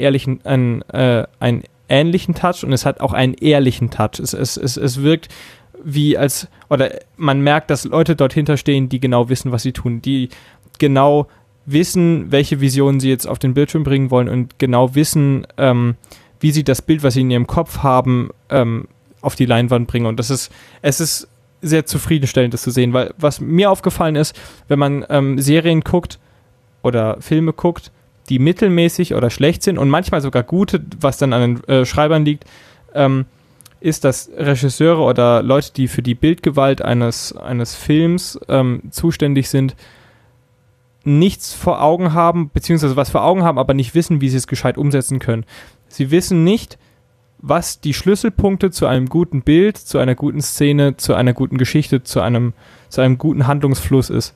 ähnlichen Touch und es hat auch einen ehrlichen Touch. Es wirkt wie oder man merkt, dass Leute dort hinterstehen, die genau wissen, was sie tun. Die genau wissen, welche Visionen sie jetzt auf den Bildschirm bringen wollen und genau wissen, wie sie das Bild, was sie in ihrem Kopf haben, auf die Leinwand bringen. Und es ist sehr zufriedenstellend, das zu sehen, weil was mir aufgefallen ist, wenn man Serien guckt oder Filme guckt, die mittelmäßig oder schlecht sind und manchmal sogar gute, was dann an den Schreibern liegt, ist, dass Regisseure oder Leute, die für die Bildgewalt eines Films zuständig sind, nichts vor Augen haben, beziehungsweise was vor Augen haben, aber nicht wissen, wie sie es gescheit umsetzen können. Sie wissen nicht, was die Schlüsselpunkte zu einem guten Bild, zu einer guten Szene, zu einer guten Geschichte, zu einem guten Handlungsfluss ist.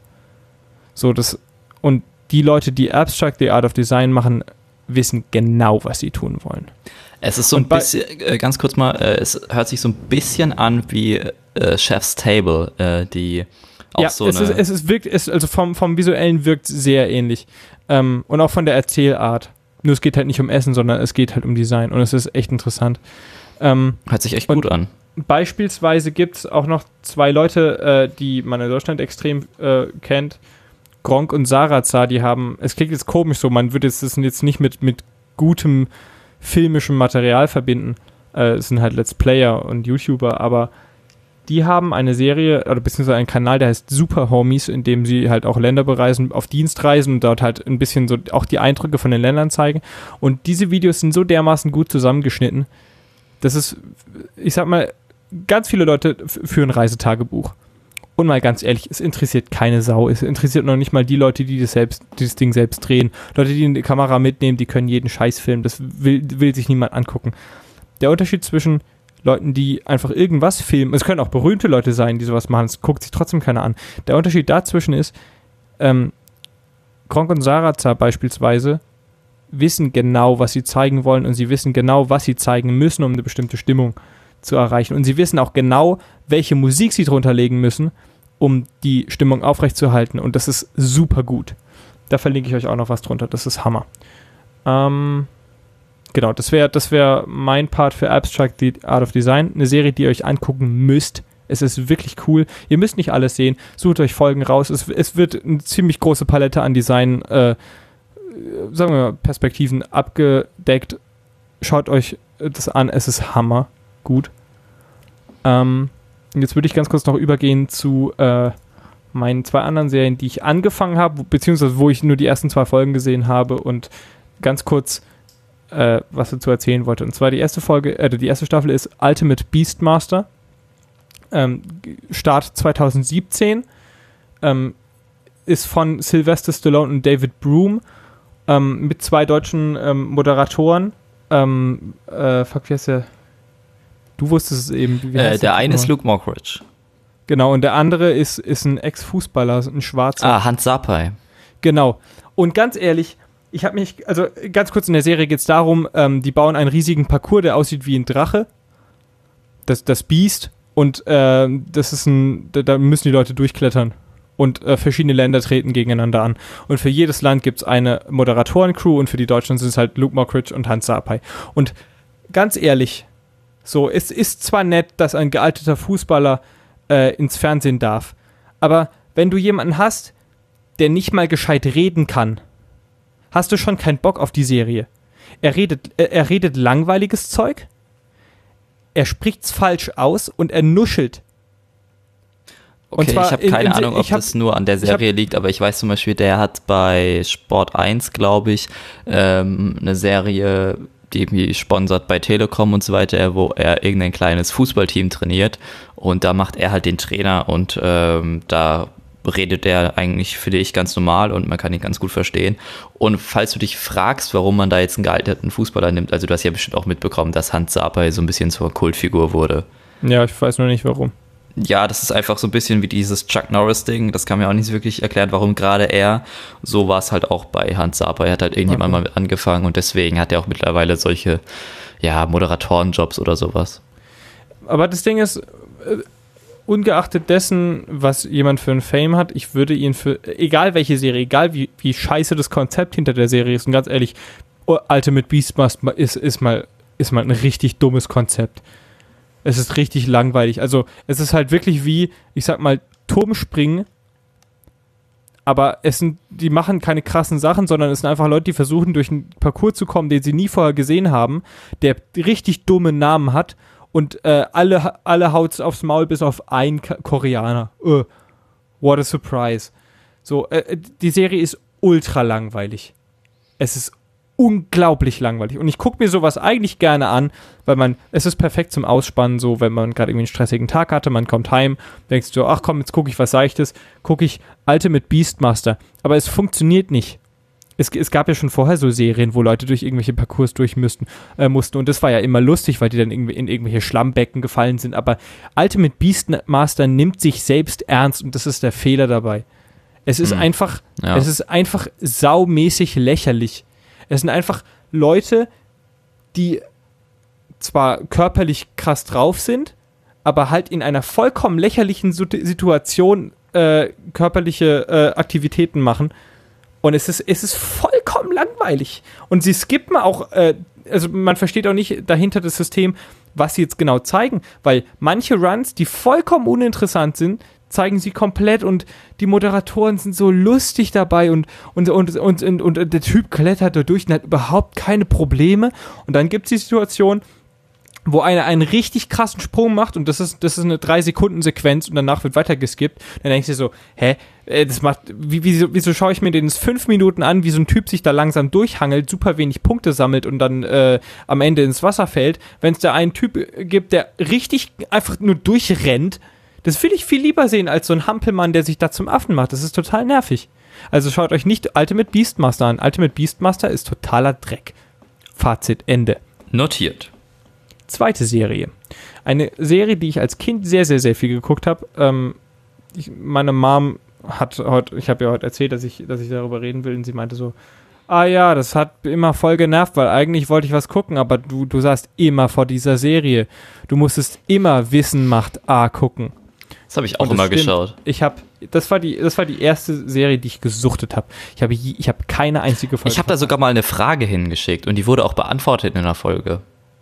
Und die Leute, die Abstract the Art of Design machen, wissen genau, was sie tun wollen. Es ist so ein bisschen, ganz kurz mal, es hört sich so ein bisschen an wie Chef's Table, die auch ja, so also vom Visuellen wirkt sehr ähnlich. Und auch von der Erzählart. Nur es geht halt nicht um Essen, sondern es geht halt um Design. Und es ist echt interessant. Hört sich echt gut an. Beispielsweise gibt es auch noch 2 Leute, die man in Deutschland extrem kennt. Gronk und Sarazar, die haben, es klingt jetzt komisch so, man würde das jetzt nicht mit gutem filmischem Material verbinden. Es sind halt Let's Player und YouTuber, aber die haben eine Serie, oder beziehungsweise einen Kanal, der heißt Super Homies, in dem sie halt auch Länder bereisen, auf Dienstreisen und dort halt ein bisschen so auch die Eindrücke von den Ländern zeigen. Und diese Videos sind so dermaßen gut zusammengeschnitten, dass es, ich sag mal, ganz viele Leute führen Reisetagebuch. Und mal ganz ehrlich, es interessiert keine Sau. Es interessiert noch nicht mal die Leute, die dieses Ding selbst drehen. Leute, die eine Kamera mitnehmen, die können jeden Scheiß filmen. Das will sich niemand angucken. Der Unterschied zwischen Leuten, die einfach irgendwas filmen, es können auch berühmte Leute sein, die sowas machen, es guckt sich trotzdem keiner an. Der Unterschied dazwischen ist, Gronk und Sarazar beispielsweise wissen genau, was sie zeigen wollen und sie wissen genau, was sie zeigen müssen, um eine bestimmte Stimmung zu erreichen. Und sie wissen auch genau, welche Musik sie drunter legen müssen, um die Stimmung aufrechtzuerhalten. Und das ist super gut. Da verlinke ich euch auch noch was drunter. Das ist Hammer. Genau, das wär mein Part für Abstract the Art of Design. Eine Serie, die ihr euch angucken müsst, Es ist wirklich cool. Ihr müsst nicht alles sehen. Sucht euch Folgen raus. Es wird eine ziemlich große Palette an Design, sagen wir mal, Perspektiven abgedeckt. Schaut euch das an. Es ist hammer gut. Jetzt würde ich ganz kurz noch übergehen zu meinen 2 anderen Serien, die ich angefangen habe, beziehungsweise wo ich nur die ersten 2 Folgen gesehen habe und ganz kurz was dazu erzählen wollte. Und zwar die erste Staffel ist Ultimate Beastmaster. Start 2017. Ist von Sylvester Stallone und David Broom mit 2 deutschen Moderatoren. Wie heißt der? Du wusstest es eben. Der eine ist Luke Mockridge. Genau, und der andere ist ein Ex-Fußballer, ein Schwarzer. Hans Sapai. Genau. Und ganz ehrlich, ganz kurz in der Serie geht es darum, die bauen einen riesigen Parcours, der aussieht wie ein Drache. Das Beast. Und da müssen die Leute durchklettern. Und verschiedene Länder treten gegeneinander an. Und für jedes Land gibt es eine Moderatoren-Crew und für die Deutschen sind es halt Luke Mockridge und Hans Sapai. Und ganz ehrlich, so, es ist zwar nett, dass ein gealterter Fußballer ins Fernsehen darf, aber wenn du jemanden hast, der nicht mal gescheit reden kann, hast du schon keinen Bock auf die Serie. Er redet langweiliges Zeug, er spricht's falsch aus und er nuschelt. Okay, ich habe keine Ahnung, ob das nur an der Serie liegt, aber ich weiß zum Beispiel, der hat bei Sport 1, glaube ich, eine Serie, die irgendwie sponsert bei Telekom und so weiter, wo er irgendein kleines Fußballteam trainiert und da macht er halt den Trainer und da redet er eigentlich, finde ich, ganz normal und man kann ihn ganz gut verstehen. Und falls du dich fragst, warum man da jetzt einen gealterten Fußballer nimmt, also du hast ja bestimmt auch mitbekommen, dass Hans Sapai so ein bisschen zur Kultfigur wurde. Ja, ich weiß nur nicht, warum. Ja, das ist einfach so ein bisschen wie dieses Chuck Norris-Ding. Das kann mir auch nicht wirklich erklären, warum gerade er. So war es halt auch bei Hans Sapai. Er hat halt irgendjemand mal mit angefangen und deswegen hat er auch mittlerweile solche, Moderatorenjobs oder sowas. Aber das Ding ist, ungeachtet dessen, was jemand für ein Fame hat, ich würde ihn für, egal welche Serie, egal wie scheiße das Konzept hinter der Serie ist, und ganz ehrlich, Ultimate Beastmaster ist mal ein richtig dummes Konzept. Es ist richtig langweilig. Also es ist halt wirklich wie, ich sag mal, Turmspringen, aber die machen keine krassen Sachen, sondern es sind einfach Leute, die versuchen, durch einen Parcours zu kommen, den sie nie vorher gesehen haben, der richtig dumme Namen hat und alle haut's aufs Maul, bis auf einen Koreaner. What a surprise. So, die Serie ist ultra langweilig. Es ist unglaublich langweilig. Und ich gucke mir sowas eigentlich gerne an, weil es ist perfekt zum Ausspannen, so, wenn man gerade irgendwie einen stressigen Tag hatte, man kommt heim, denkst du, ach komm, jetzt gucke ich was Seichtes, gucke ich Ultimate Beastmaster. Aber es funktioniert nicht. Es gab ja schon vorher so Serien, wo Leute durch irgendwelche Parcours durch mussten. Und das war ja immer lustig, weil die dann in irgendwelche Schlammbecken gefallen sind. Aber Ultimate Beastmaster nimmt sich selbst ernst und das ist der Fehler dabei. Es ist einfach saumäßig lächerlich. Es sind einfach Leute, die zwar körperlich krass drauf sind, aber halt in einer vollkommen lächerlichen Situation körperliche Aktivitäten machen. Und es ist vollkommen langweilig. Und sie skippen auch, also man versteht auch nicht dahinter das System, was sie jetzt genau zeigen, weil manche Runs, die vollkommen uninteressant sind, zeigen sie komplett und die Moderatoren sind so lustig dabei und der Typ klettert da durch und hat überhaupt keine Probleme. Und dann gibt es die Situation, wo einer einen richtig krassen Sprung macht und das ist eine 3-Sekunden-Sequenz und danach wird weiter geskippt. Dann denkst du dir so, wieso schaue ich mir den 5 Minuten an, wie so ein Typ sich da langsam durchhangelt, super wenig Punkte sammelt und dann am Ende ins Wasser fällt, wenn es da einen Typ gibt, der richtig einfach nur durchrennt. Das will ich viel lieber sehen als so ein Hampelmann, der sich da zum Affen macht. Das ist total nervig. Also schaut euch nicht Ultimate Beastmaster an. Ultimate Beastmaster ist totaler Dreck. Fazit, Ende. Notiert. Zweite Serie. Eine Serie, die ich als Kind sehr, sehr, sehr viel geguckt habe. Meine Mom hat heute, ich habe ja heute erzählt, dass ich darüber reden will und sie meinte so, das hat immer voll genervt, weil eigentlich wollte ich was gucken, aber du saßt immer vor dieser Serie. Du musstest immer Wissen macht A gucken. Das habe ich auch immer geschaut. Das war die erste Serie, die ich gesuchtet habe. Ich habe keine einzige Folge. Ich habe da sogar mal eine Frage hingeschickt und die wurde auch beantwortet in einer Folge.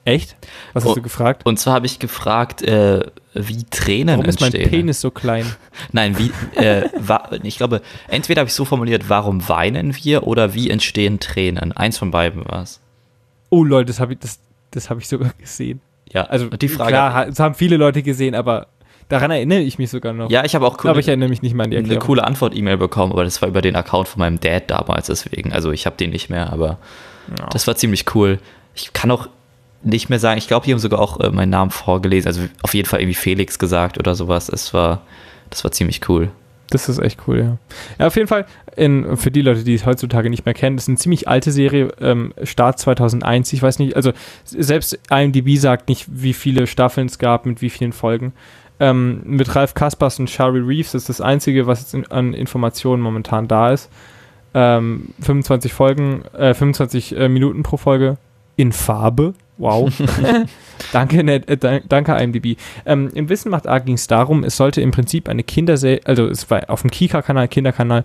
Echt? Was hast du gefragt? Und zwar habe ich gefragt, wie Tränen Warum entstehen. ist mein Penis so klein? Nein, ich glaube, entweder habe ich so formuliert, warum weinen wir oder wie entstehen Tränen? Eins von beiden war es. Oh Leute, das hab ich sogar gesehen. Ja, Also die Frage. Klar, das haben viele Leute gesehen, aber daran erinnere ich mich sogar noch. Ja, ich habe auch aber ich erinnere mich nicht mal an die Erklärung. eine coole Antwort-E-Mail bekommen, aber das war über den Account von meinem Dad damals, deswegen. Also ich habe den nicht mehr, aber das war ziemlich cool. Ich kann auch nicht mehr sagen, ich glaube, die haben sogar auch meinen Namen vorgelesen, also auf jeden Fall irgendwie Felix gesagt oder sowas. Das war ziemlich cool. Das ist echt cool, ja. Ja, auf jeden Fall, für die Leute, die es heutzutage nicht mehr kennen, das ist eine ziemlich alte Serie, Start 2001, ich weiß nicht, also selbst IMDb sagt nicht, wie viele Staffeln es gab, mit wie vielen Folgen. Mit Ralph Kaspers und Shari Reeves, das ist das Einzige, was jetzt an Informationen momentan da ist. 25 Minuten pro Folge in Farbe. Wow. Danke IMDb. Im Wissen macht A ging es darum, es sollte im Prinzip eine Kinderserie, also es war auf dem Kika-Kanal, Kinderkanal,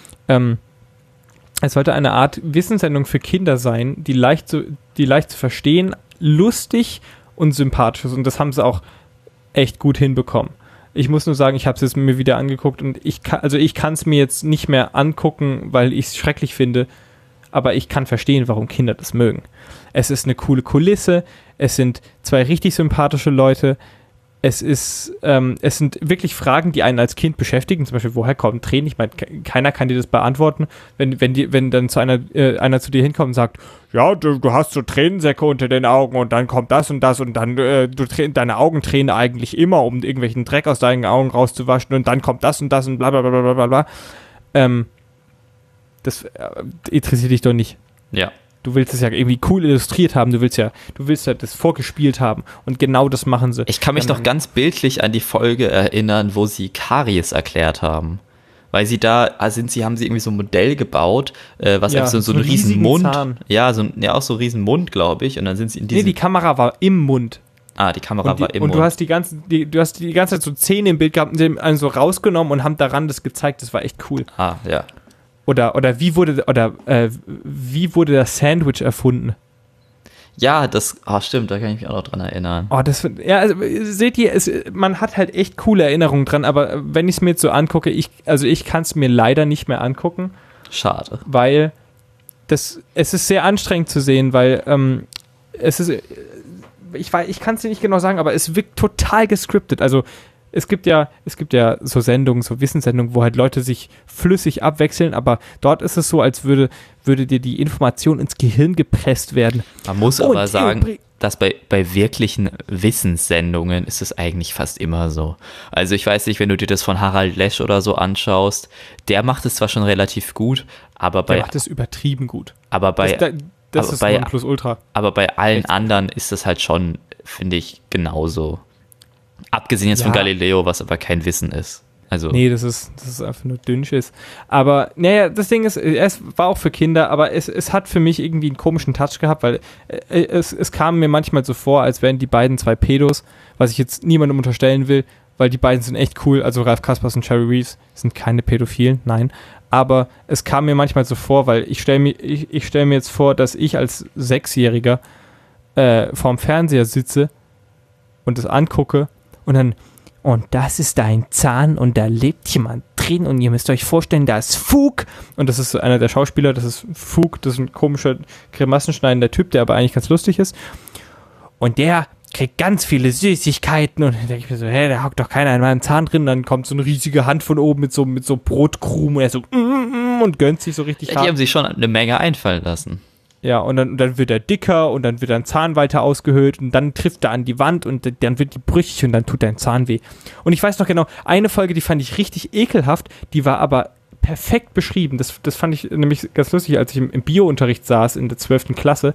es sollte eine Art Wissenssendung für Kinder sein, die leicht zu verstehen, lustig und sympathisch ist. Und das haben sie auch echt gut hinbekommen. Ich muss nur sagen, ich habe es jetzt mir wieder angeguckt und ich kann es mir jetzt nicht mehr angucken, weil ich es schrecklich finde, aber ich kann verstehen, warum Kinder das mögen. Es ist eine coole Kulisse, es sind zwei richtig sympathische Leute, es sind wirklich Fragen, die einen als Kind beschäftigen, zum Beispiel, woher kommen Tränen? Ich meine, keiner kann dir das beantworten, wenn dann einer zu dir hinkommt und sagt, ja, du hast so Tränensäcke unter den Augen und dann kommt das und dann deine Augen tränen eigentlich immer, um irgendwelchen Dreck aus deinen Augen rauszuwaschen und dann kommt das und bla bla bla bla bla bla. Das interessiert dich doch nicht. Ja. Du willst es ja irgendwie cool illustriert haben, du willst ja das vorgespielt haben und genau das machen sie. Ich kann mich noch ganz bildlich an die Folge erinnern, wo sie Karies erklärt haben. Weil haben sie irgendwie so ein Modell gebaut, was einfach so einen riesen Mund. Zahn. Ja, auch so einen riesen Mund, glaube ich. Und dann sind sie in diesem. Nee, die Kamera war im Mund. Ah, die Kamera war im Mund. Und du hast die ganze Zeit so Zähne im Bild gehabt und einen so rausgenommen und haben daran das gezeigt. Das war echt cool. Ah, ja. Oder wie wurde das Sandwich erfunden? Ja, stimmt, da kann ich mich auch noch dran erinnern. Seht ihr, man hat halt echt coole Erinnerungen dran, aber wenn ich es mir jetzt so angucke, ich kann es mir leider nicht mehr angucken. Schade. Weil es ist sehr anstrengend zu sehen, weil ich kann es dir nicht genau sagen, aber es wirkt total gescriptet. Also es gibt ja so Sendungen, so Wissenssendungen, wo halt Leute sich flüssig abwechseln, aber dort ist es so, als würde dir die Information ins Gehirn gepresst werden. Man muss aber sagen, dass bei wirklichen Wissenssendungen ist es eigentlich fast immer so. Also ich weiß nicht, wenn du dir das von Harald Lesch oder so anschaust, der macht es zwar schon relativ gut, aber der macht es übertrieben gut. Aber das ist Nonplusultra. Aber bei allen anderen ist das halt schon, finde ich, genauso. Abgesehen jetzt von Galileo, was aber kein Wissen ist. Also nee, das ist einfach nur Dünnschiss. Aber, naja, das Ding ist, es war auch für Kinder, aber es hat für mich irgendwie einen komischen Touch gehabt, weil es kam mir manchmal so vor, als wären die beiden zwei Pedos, was ich jetzt niemandem unterstellen will, weil die beiden sind echt cool, also Ralph Kaspers und Shari Reeves sind keine Pädophilen, nein. Aber es kam mir manchmal so vor, weil ich stell mir jetzt vor, dass ich als Sechsjähriger vorm Fernseher sitze und das angucke und das ist dein Zahn und da lebt jemand drin und ihr müsst euch vorstellen, da ist Fug und das ist einer der Schauspieler, das ist Fug, das ist ein komischer, grimassenschneidender Typ, der aber eigentlich ganz lustig ist und der kriegt ganz viele Süßigkeiten und dann denke ich mir so, da hockt doch keiner in meinem Zahn drin, dann kommt so eine riesige Hand von oben mit so Brotkrumen und er so und gönnt sich so richtig hart. Die haben sich schon eine Menge einfallen lassen. Ja, und dann wird er dicker und dann wird ein Zahn weiter ausgehöhlt und dann trifft er an die Wand und dann wird die brüchig und dann tut dein Zahn weh. Und ich weiß noch genau, eine Folge, die fand ich richtig ekelhaft, die war aber perfekt beschrieben. Das fand ich nämlich ganz lustig, als ich im Biounterricht saß in der 12. Klasse,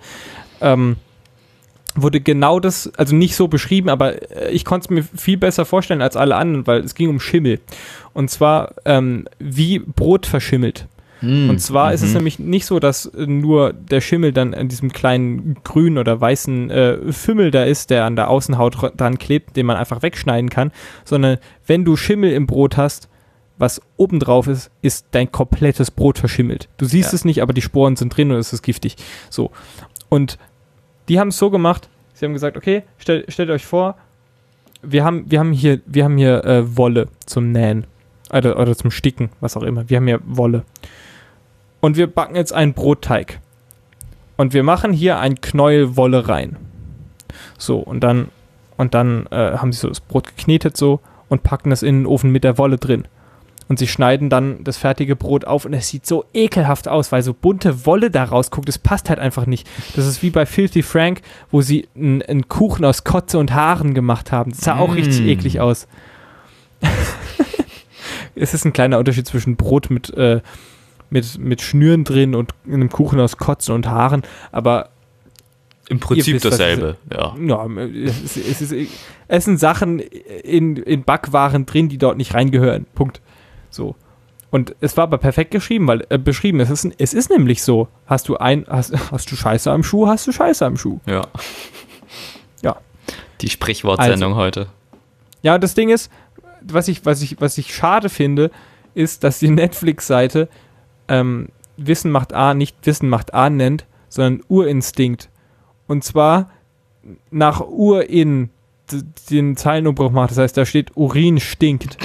wurde genau das, also nicht so beschrieben, aber ich konnte es mir viel besser vorstellen als alle anderen, weil es ging um Schimmel. Und zwar, wie Brot verschimmelt. Und zwar ist es nämlich nicht so, dass nur der Schimmel dann an diesem kleinen grünen oder weißen Fümmel da ist, der an der Außenhaut dran klebt, den man einfach wegschneiden kann, sondern wenn du Schimmel im Brot hast, was obendrauf ist, ist dein komplettes Brot verschimmelt. Du siehst es nicht, aber die Sporen sind drin und es ist giftig. So. Und die haben es so gemacht, Sie haben gesagt, okay, stellt euch vor, wir haben hier Wolle zum Nähen oder zum Sticken, was auch immer. Wir haben hier Wolle. Und wir backen jetzt einen Brotteig. Und wir machen hier ein Knäuel Wolle rein. So, und dann haben sie so das Brot geknetet so und packen das in den Ofen mit der Wolle drin. Und sie schneiden dann das fertige Brot auf und es sieht so ekelhaft aus, weil so bunte Wolle da rausguckt. Das passt halt einfach nicht. Das ist wie bei Filthy Frank, wo sie einen Kuchen aus Kotze und Haaren gemacht haben. Das sah auch richtig eklig aus. Es ist ein kleiner Unterschied zwischen Brot mit Schnüren drin und einem Kuchen aus Kotzen und Haaren, aber im Prinzip dasselbe, ja. Ja, es sind Sachen in Backwaren drin, die dort nicht reingehören. Punkt. So. Und es war aber perfekt beschrieben. Es ist nämlich so. Hast du Scheiße am Schuh, hast du Scheiße am Schuh. Ja. Ja. Die Sprichwortsendung heute. Ja, das Ding ist, was ich schade finde, ist, dass die Netflix-Seite Wissen macht A nicht Wissen macht A nennt, sondern Urinstinkt. Und zwar nach Urin den Zeilenumbruch macht. Das heißt, da steht Urin stinkt.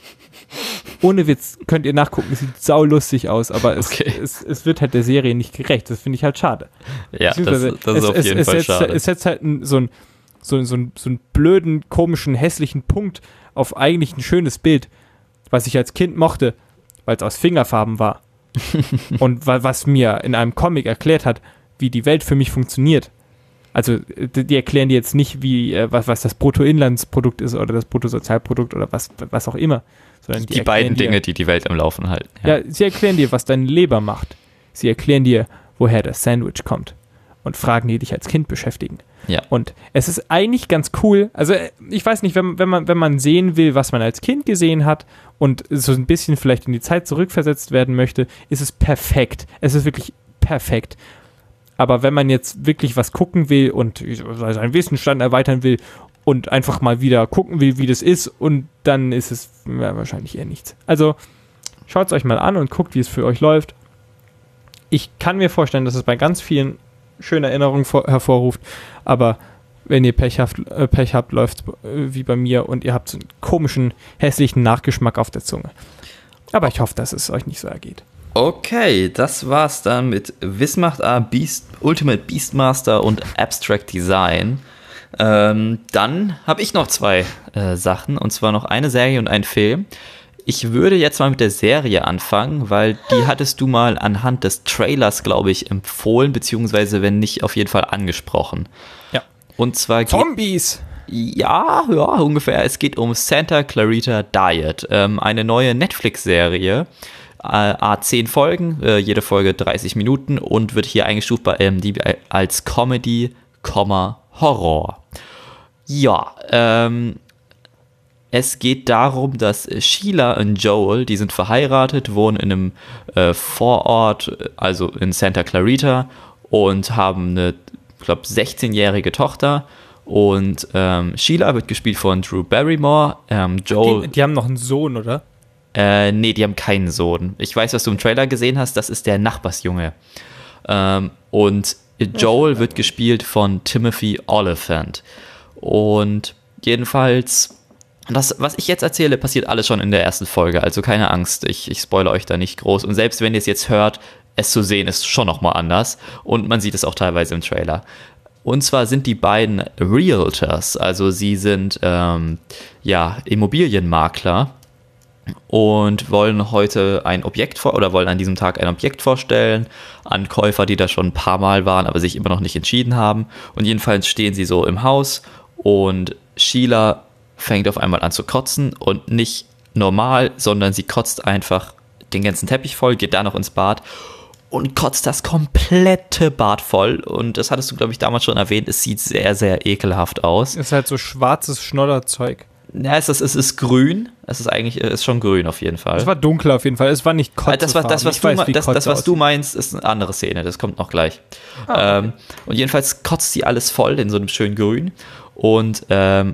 Ohne Witz, könnt ihr nachgucken, es sieht saulustig aus, aber es wird halt der Serie nicht gerecht. Das finde ich halt schade. Ja, das ist auf jeden Fall schade. Es setzt halt so einen blöden, komischen, hässlichen Punkt auf eigentlich ein schönes Bild, was ich als Kind mochte, weil es aus Fingerfarben war. Und was mir in einem Comic erklärt hat, wie die Welt für mich funktioniert. Also, die erklären dir jetzt nicht, was das Bruttoinlandsprodukt ist oder das Bruttosozialprodukt oder was auch immer. Sondern die beiden Dinge, die Welt am Laufen halten. Ja, sie erklären dir, was deine Leber macht. Sie erklären dir, woher das Sandwich kommt. Und Fragen, die dich als Kind beschäftigen. Ja. Und es ist eigentlich ganz cool. Also, ich weiß nicht, wenn man sehen will, was man als Kind gesehen hat und so ein bisschen vielleicht in die Zeit zurückversetzt werden möchte, ist es perfekt. Es ist wirklich perfekt. Aber wenn man jetzt wirklich was gucken will und seinen Wissensstand erweitern will und einfach mal wieder gucken will, wie das ist, und dann ist es wahrscheinlich eher nichts. Also schaut es euch mal an und guckt, wie es für euch läuft. Ich kann mir vorstellen, dass es bei ganz vielen schöne Erinnerungen hervorruft, aber wenn ihr Pech habt, läuft es wie bei mir und ihr habt so einen komischen, hässlichen Nachgeschmack auf der Zunge. Aber ich hoffe, dass es euch nicht so ergeht. Okay, das war's dann mit Wissen macht A, Ultimate Beastmaster und Abstract Design. Dann habe ich noch zwei Sachen, und zwar noch eine Serie und einen Film. Ich würde jetzt mal mit der Serie anfangen, weil die hattest du mal anhand des Trailers, glaube ich, empfohlen, beziehungsweise wenn nicht, auf jeden Fall angesprochen. Ja. Und zwar Zombies! Ja, ungefähr. Es geht um Santa Clarita Diet, eine neue Netflix-Serie. 10 Folgen, jede Folge 30 Minuten und wird hier eingestuft bei IMDb als Comedy, Horror. Ja, es geht darum, dass Sheila und Joel, die sind verheiratet, wohnen in einem Vorort, also in Santa Clarita, und haben eine, ich glaube, 16-jährige Tochter. Und Sheila wird gespielt von Drew Barrymore. Joel, die haben noch einen Sohn, oder? Nee, die haben keinen Sohn. Ich weiß, was du im Trailer gesehen hast, das ist der Nachbarsjunge. Und Joel wird gespielt von Timothy Olyphant. Und jedenfalls, was ich jetzt erzähle, passiert alles schon in der ersten Folge. Also keine Angst, ich spoilere euch da nicht groß. Und selbst wenn ihr es jetzt hört, es zu sehen ist schon nochmal anders. Und man sieht es auch teilweise im Trailer. Und zwar sind die beiden Realtors, also sie sind Immobilienmakler. Und wollen heute wollen an diesem Tag ein Objekt vorstellen an Käufer, die da schon ein paar Mal waren, aber sich immer noch nicht entschieden haben. Und jedenfalls stehen sie so im Haus und Sheila fängt auf einmal an zu kotzen und nicht normal, sondern sie kotzt einfach den ganzen Teppich voll, geht da noch ins Bad und kotzt das komplette Bad voll. Und das hattest du, glaube ich, damals schon erwähnt. Es sieht sehr, sehr ekelhaft aus. Es ist halt so schwarzes Schnodderzeug. Ja, es ist grün. Es ist schon grün auf jeden Fall. Es war dunkler auf jeden Fall. Es war nicht kotzefarben. Das, was du meinst, ist eine andere Szene. Das kommt noch gleich. Okay. Und jedenfalls kotzt sie alles voll in so einem schönen Grün. Und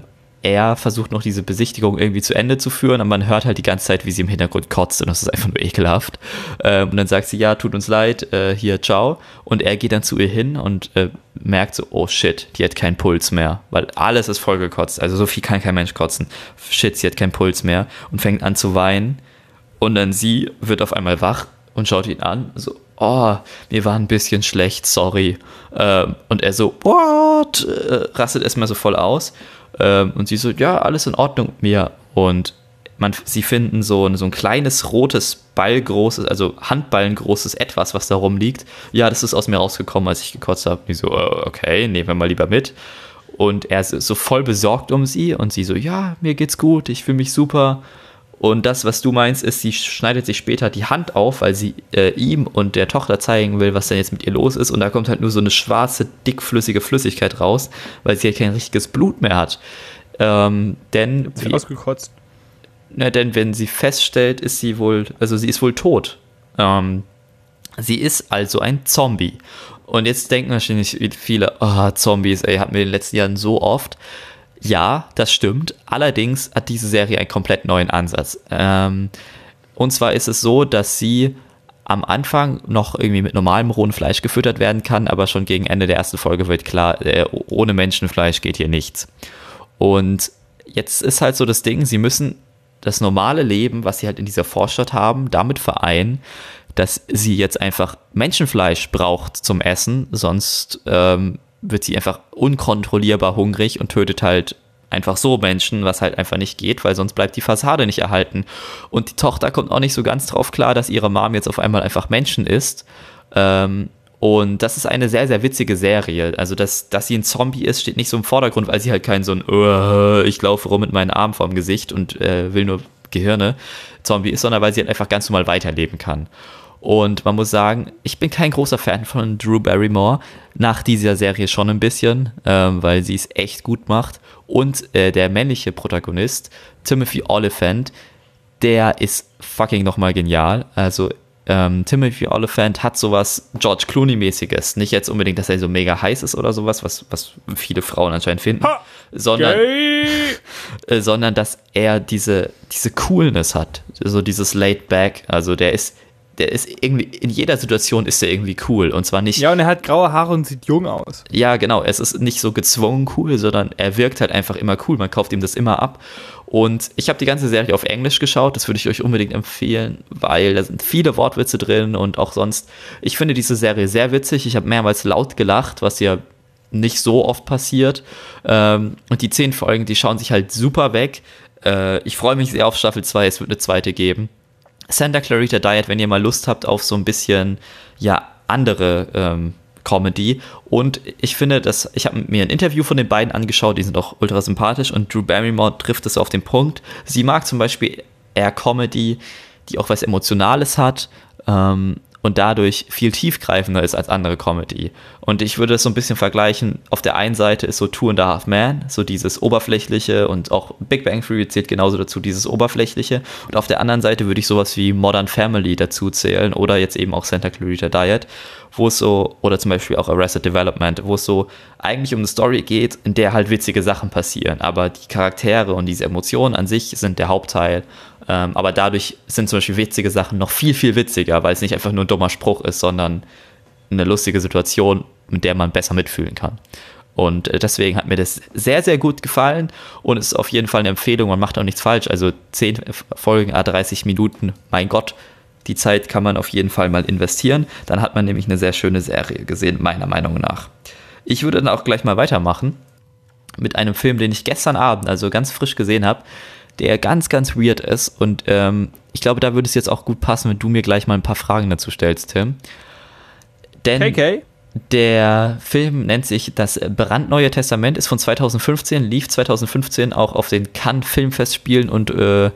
er versucht noch diese Besichtigung irgendwie zu Ende zu führen, aber man hört halt die ganze Zeit, wie sie im Hintergrund kotzt und das ist einfach nur ekelhaft. Und dann sagt sie, ja, tut uns leid, hier, ciao. Und er geht dann zu ihr hin und merkt so, oh shit, die hat keinen Puls mehr, weil alles ist vollgekotzt, also so viel kann kein Mensch kotzen. Shit, sie hat keinen Puls mehr und fängt an zu weinen und dann sie wird auf einmal wach und schaut ihn an, so, oh, mir war ein bisschen schlecht, sorry. Und er so, what? Rastet erstmal so voll aus. Und sie so, ja, alles in Ordnung mit mir. Und sie finden so ein kleines rotes Ballgroßes, also Handballengroßes Etwas, was da rumliegt. Ja, das ist aus mir rausgekommen, als ich gekotzt habe. Die so, okay, nehmen wir mal lieber mit. Und er ist so voll besorgt um sie und sie so, ja, mir geht's gut, ich fühle mich super. Und das, was du meinst, ist, sie schneidet sich später die Hand auf, weil sie ihm und der Tochter zeigen will, was denn jetzt mit ihr los ist. Und da kommt halt nur so eine schwarze, dickflüssige Flüssigkeit raus, weil sie ja kein richtiges Blut mehr hat. Denn sie ausgekotzt. Denn wenn sie feststellt, ist sie wohl, also sie ist wohl tot. Sie ist also ein Zombie. Und jetzt denken wahrscheinlich viele, Zombies, hatten wir in den letzten Jahren so oft. Ja, das stimmt. Allerdings hat diese Serie einen komplett neuen Ansatz. Und zwar ist es so, dass sie am Anfang noch irgendwie mit normalem rohen Fleisch gefüttert werden kann, aber schon gegen Ende der ersten Folge wird klar, ohne Menschenfleisch geht hier nichts. Und jetzt ist halt so das Ding, sie müssen das normale Leben, was sie halt in dieser Vorstadt haben, damit vereinen, dass sie jetzt einfach Menschenfleisch braucht zum Essen, sonst wird sie einfach unkontrollierbar hungrig und tötet halt einfach so Menschen, was halt einfach nicht geht, weil sonst bleibt die Fassade nicht erhalten. Und die Tochter kommt auch nicht so ganz drauf klar, dass ihre Mom jetzt auf einmal einfach Menschen ist. Und das ist eine sehr, sehr witzige Serie. Also, dass sie ein Zombie ist, steht nicht so im Vordergrund, weil sie halt kein so ein ich laufe rum mit meinen Armen vorm Gesicht und will nur Gehirne Zombie ist, sondern weil sie halt einfach ganz normal weiterleben kann. Und man muss sagen, ich bin kein großer Fan von Drew Barrymore, nach dieser Serie schon ein bisschen, weil sie es echt gut macht. Und der männliche Protagonist, Timothy Olyphant, der ist fucking nochmal genial. Also Timothy Olyphant hat sowas George Clooney-mäßiges. Nicht jetzt unbedingt, dass er so mega heiß ist oder sowas, was viele Frauen anscheinend finden, sondern dass er diese Coolness hat, so dieses Laid Back. Also der ist irgendwie, in jeder Situation ist er irgendwie cool. Und zwar nicht. Ja, und er hat graue Haare und sieht jung aus. Ja, genau. Es ist nicht so gezwungen cool, sondern er wirkt halt einfach immer cool. Man kauft ihm das immer ab. Und ich habe die ganze Serie auf Englisch geschaut. Das würde ich euch unbedingt empfehlen, weil da sind viele Wortwitze drin und auch sonst. Ich finde diese Serie sehr witzig. Ich habe mehrmals laut gelacht, was ja nicht so oft passiert. Und die 10 Folgen, die schauen sich halt super weg. Ich freue mich sehr auf Staffel 2. Es wird eine zweite geben. Santa Clarita Diet, wenn ihr mal Lust habt auf so ein bisschen, ja, andere Comedy. Und ich finde, ich habe mir ein Interview von den beiden angeschaut, die sind auch ultra sympathisch und Drew Barrymore trifft es auf den Punkt. Sie mag zum Beispiel eher Comedy, die auch was Emotionales hat und dadurch viel tiefgreifender ist als andere Comedy. Und ich würde das so ein bisschen vergleichen, auf der einen Seite ist so Two and a Half Men, so dieses Oberflächliche und auch Big Bang Theory zählt genauso dazu, dieses Oberflächliche. Und auf der anderen Seite würde ich sowas wie Modern Family dazu zählen oder jetzt eben auch Santa Clarita Diet, wo es so, oder zum Beispiel auch Arrested Development, wo es so eigentlich um eine Story geht, in der halt witzige Sachen passieren, aber die Charaktere und diese Emotionen an sich sind der Hauptteil. Aber dadurch sind zum Beispiel witzige Sachen noch viel, viel witziger, weil es nicht einfach nur ein dummer Spruch ist, sondern eine lustige Situation, mit der man besser mitfühlen kann. Und deswegen hat mir das sehr, sehr gut gefallen und es ist auf jeden Fall eine Empfehlung, man macht auch nichts falsch. Also 10 Folgen, 30 Minuten, mein Gott, die Zeit kann man auf jeden Fall mal investieren. Dann hat man nämlich eine sehr schöne Serie gesehen, meiner Meinung nach. Ich würde dann auch gleich mal weitermachen mit einem Film, den ich gestern Abend, also ganz frisch gesehen habe, der ganz, ganz weird ist und ich glaube, da würde es jetzt auch gut passen, wenn du mir gleich mal ein paar Fragen dazu stellst, Tim. Denn der Film nennt sich Das brandneue Testament, ist von 2015, lief 2015 auch auf den Cannes Filmfestspielen und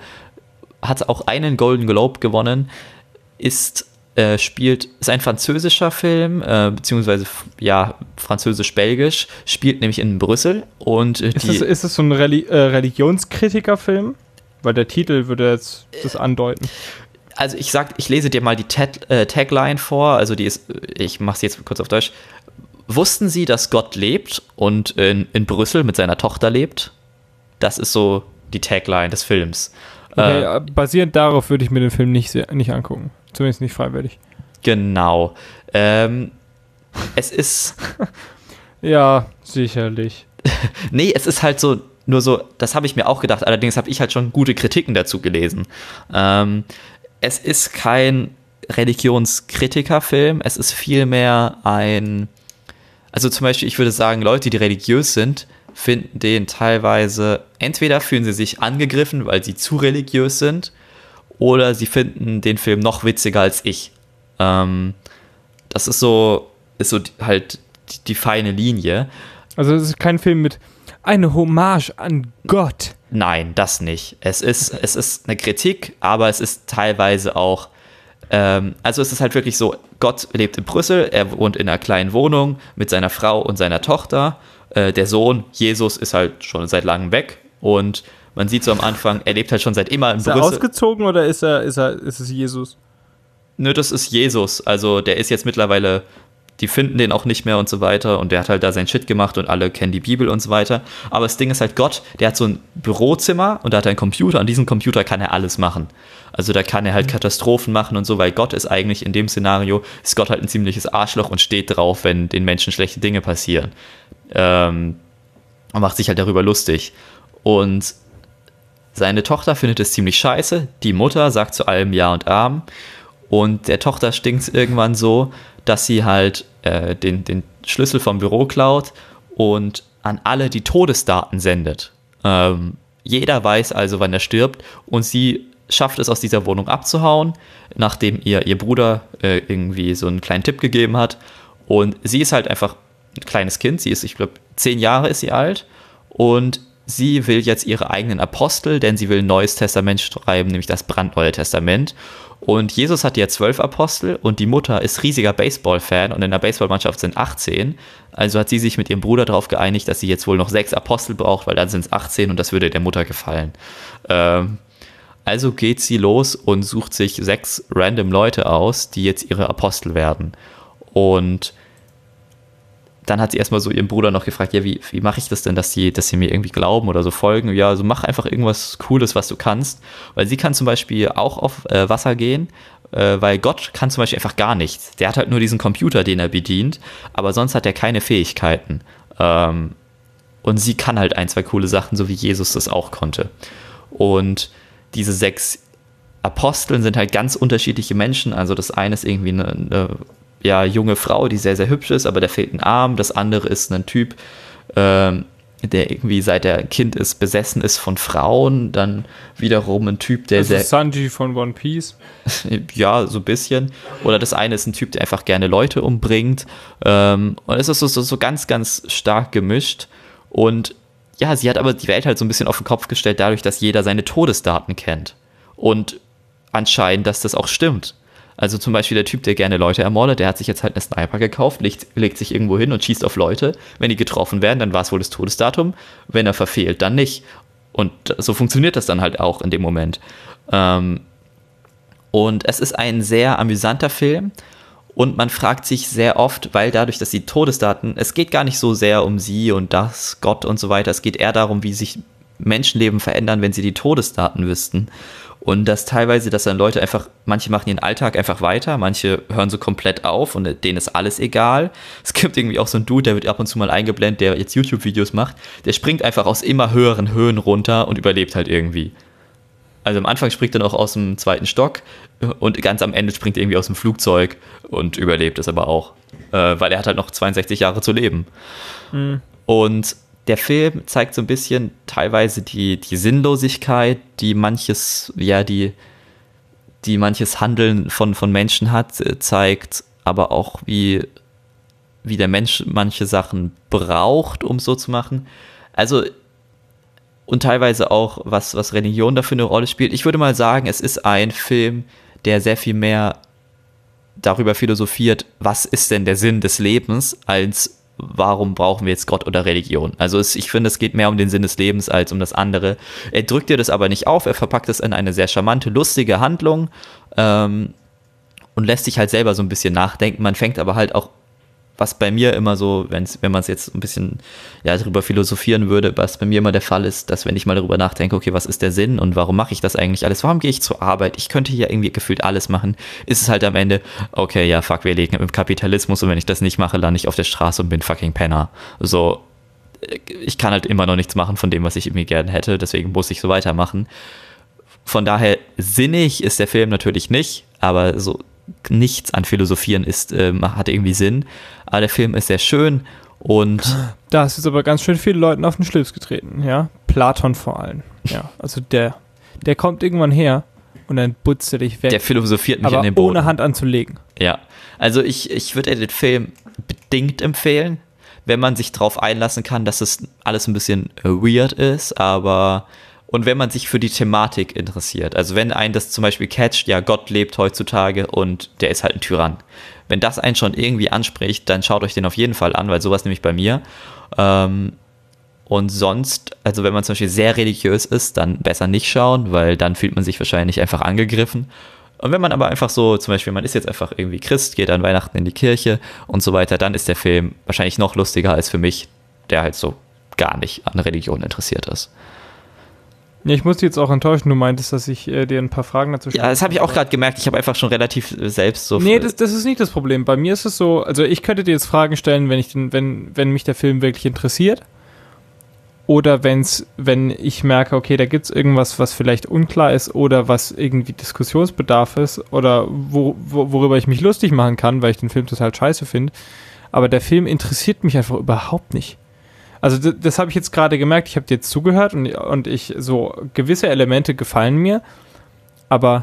hat auch einen Golden Globe gewonnen, ist ein französischer Film, beziehungsweise ja, französisch-belgisch, spielt nämlich in Brüssel. Und ist es so ein Religionskritikerfilm? Weil der Titel würde jetzt das andeuten. Also ich lese dir mal die Tagline vor, also die ist, ich mache sie jetzt kurz auf Deutsch. Wussten Sie, dass Gott lebt und in Brüssel mit seiner Tochter lebt? Das ist so die Tagline des Films. Okay, basierend darauf würde ich mir den Film nicht angucken. Zumindest nicht freiwillig. Genau. Es ist... Ja, sicherlich. Nee, es ist halt so, nur so, das habe ich mir auch gedacht, allerdings habe ich halt schon gute Kritiken dazu gelesen. Es ist kein Religionskritikerfilm, es ist vielmehr also zum Beispiel, ich würde sagen, Leute, die religiös sind, finden den teilweise, entweder fühlen sie sich angegriffen, weil sie zu religiös sind, oder sie finden den Film noch witziger als ich. Das ist so halt die feine Linie. Also es ist kein Film mit eine Hommage an Gott. Nein, das nicht. Es ist eine Kritik, aber es ist teilweise auch, also es ist halt wirklich so, Gott lebt in Brüssel, er wohnt in einer kleinen Wohnung mit seiner Frau und seiner Tochter. Der Sohn, Jesus, ist halt schon seit langem weg und man sieht so am Anfang, er lebt halt schon seit immer in Brüssel. Ist er ausgezogen oder ist es Jesus? Nö, das ist Jesus. Also der ist jetzt mittlerweile, die finden den auch nicht mehr und so weiter und der hat halt da sein Shit gemacht und alle kennen die Bibel und so weiter. Aber das Ding ist halt, Gott, der hat so ein Bürozimmer und da hat er einen Computer. An diesem Computer kann er alles machen. Also da kann er halt Katastrophen machen und so, weil Gott ist eigentlich in dem Szenario, ist Gott halt ein ziemliches Arschloch und steht drauf, wenn den Menschen schlechte Dinge passieren. Und macht sich halt darüber lustig. Und seine Tochter findet es ziemlich scheiße. Die Mutter sagt zu allem Ja und Amen. Und der Tochter stinkt es irgendwann so, dass sie halt den Schlüssel vom Büro klaut und an alle die Todesdaten sendet. Jeder weiß also, wann er stirbt und sie schafft es, aus dieser Wohnung abzuhauen, nachdem ihr Bruder irgendwie so einen kleinen Tipp gegeben hat. Und sie ist halt einfach ein kleines Kind, sie ist, ich glaube, 10 Jahre ist sie alt und sie will jetzt ihre eigenen Apostel, denn sie will ein neues Testament schreiben, nämlich das brandneue Testament. Und Jesus hat ja 12 Apostel und die Mutter ist riesiger Baseball-Fan und in der Baseballmannschaft sind 18. Also hat sie sich mit ihrem Bruder darauf geeinigt, dass sie jetzt wohl noch 6 Apostel braucht, weil dann sind es 18 und das würde der Mutter gefallen. Also geht sie los und sucht sich 6 random Leute aus, die jetzt ihre Apostel werden. Und dann hat sie erstmal so ihren Bruder noch gefragt, ja, wie mache ich das denn, dass sie mir irgendwie glauben oder so folgen? Ja, also mach einfach irgendwas Cooles, was du kannst. Weil sie kann zum Beispiel auch auf Wasser gehen, weil Gott kann zum Beispiel einfach gar nichts. Der hat halt nur diesen Computer, den er bedient, aber sonst hat er keine Fähigkeiten. Und sie kann halt 1, 2 coole Sachen, so wie Jesus das auch konnte. Und diese 6 Aposteln sind halt ganz unterschiedliche Menschen. Also das eine ist irgendwie eine junge Frau, die sehr, sehr hübsch ist, aber der fehlt ein Arm. Das andere ist ein Typ, der irgendwie seit er Kind ist, besessen ist von Frauen. Dann wiederum ein Typ, der sehr... Sanji von One Piece. Ja, so ein bisschen. Oder das eine ist ein Typ, der einfach gerne Leute umbringt. Und es ist so ganz, ganz stark gemischt. Und ja, sie hat aber die Welt halt so ein bisschen auf den Kopf gestellt, dadurch, dass jeder seine Todesdaten kennt. Und anscheinend, dass das auch stimmt. Also zum Beispiel der Typ, der gerne Leute ermordet, der hat sich jetzt halt eine Sniper gekauft, legt sich irgendwo hin und schießt auf Leute. Wenn die getroffen werden, dann war es wohl das Todesdatum. Wenn er verfehlt, dann nicht. Und so funktioniert das dann halt auch in dem Moment. Und es ist ein sehr amüsanter Film. Und man fragt sich sehr oft, weil dadurch, dass die Todesdaten, es geht gar nicht so sehr um sie und das, Gott und so weiter. Es geht eher darum, wie sich Menschenleben verändern, wenn sie die Todesdaten wüssten. Und dass teilweise, dass dann Leute einfach, manche machen ihren Alltag einfach weiter, manche hören so komplett auf und denen ist alles egal. Es gibt irgendwie auch so einen Dude, der wird ab und zu mal eingeblendet, der jetzt YouTube-Videos macht, der springt einfach aus immer höheren Höhen runter und überlebt halt irgendwie. Also am Anfang springt er noch aus dem 2. Stock und ganz am Ende springt er irgendwie aus dem Flugzeug und überlebt es aber auch. Weil er hat halt noch 62 Jahre zu leben. Mhm. Und der Film zeigt so ein bisschen teilweise die Sinnlosigkeit, die manches Handeln von Menschen hat, zeigt aber auch, wie der Mensch manche Sachen braucht, um es so zu machen. Also, und teilweise auch, was Religion dafür eine Rolle spielt. Ich würde mal sagen, es ist ein Film, der sehr viel mehr darüber philosophiert, was ist denn der Sinn des Lebens, als warum brauchen wir jetzt Gott oder Religion? Also ich finde, es geht mehr um den Sinn des Lebens als um das andere. Er drückt dir das aber nicht auf, er verpackt es in eine sehr charmante, lustige Handlung und lässt sich halt selber so ein bisschen nachdenken. Man fängt aber halt auch was bei mir immer so, wenn man es jetzt ein bisschen darüber philosophieren würde, was bei mir immer der Fall ist, dass wenn ich mal darüber nachdenke, okay, was ist der Sinn und warum mache ich das eigentlich alles? Warum gehe ich zur Arbeit? Ich könnte hier irgendwie gefühlt alles machen. Ist es halt am Ende, okay, ja, fuck, wir leben im Kapitalismus und wenn ich das nicht mache, lande ich auf der Straße und bin fucking Penner. So, ich kann halt immer noch nichts machen von dem, was ich irgendwie gerne hätte, deswegen muss ich so weitermachen. Von daher, sinnig ist der Film natürlich nicht, aber so nichts an Philosophieren hat irgendwie Sinn. Aber der Film ist sehr schön und... Da ist jetzt aber ganz schön viele Leuten auf den Schlips getreten, ja. Platon vor allem, ja. Also der kommt irgendwann her und dann putzt er dich weg. Der philosophiert mich aber an den Boden. Ohne Hand anzulegen. Ja, also ich würde den Film bedingt empfehlen, wenn man sich drauf einlassen kann, dass es alles ein bisschen weird ist, aber... Und wenn man sich für die Thematik interessiert, also wenn einen das zum Beispiel catcht, ja, Gott lebt heutzutage und der ist halt ein Tyrann. Wenn das einen schon irgendwie anspricht, dann schaut euch den auf jeden Fall an, weil sowas nämlich bei mir. Und sonst, also wenn man zum Beispiel sehr religiös ist, dann besser nicht schauen, weil dann fühlt man sich wahrscheinlich einfach angegriffen. Und wenn man aber einfach so, zum Beispiel, man ist jetzt einfach irgendwie Christ, geht an Weihnachten in die Kirche und so weiter, dann ist der Film wahrscheinlich noch lustiger als für mich, der halt so gar nicht an Religion interessiert ist. Ja, ich muss dich jetzt auch enttäuschen, du meintest, dass ich dir ein paar Fragen dazu stelle. Ja, das habe ich auch gerade gemerkt, ich habe einfach schon relativ selbst so... Nee, das ist nicht das Problem. Bei mir ist es so, also ich könnte dir jetzt Fragen stellen, wenn mich der Film wirklich interessiert. Oder wenn ich merke, okay, da gibt es irgendwas, was vielleicht unklar ist oder was irgendwie Diskussionsbedarf ist oder worüber ich mich lustig machen kann, weil ich den Film total scheiße finde. Aber der Film interessiert mich einfach überhaupt nicht. Also das habe ich jetzt gerade gemerkt, ich habe dir jetzt zugehört und ich so gewisse Elemente gefallen mir, aber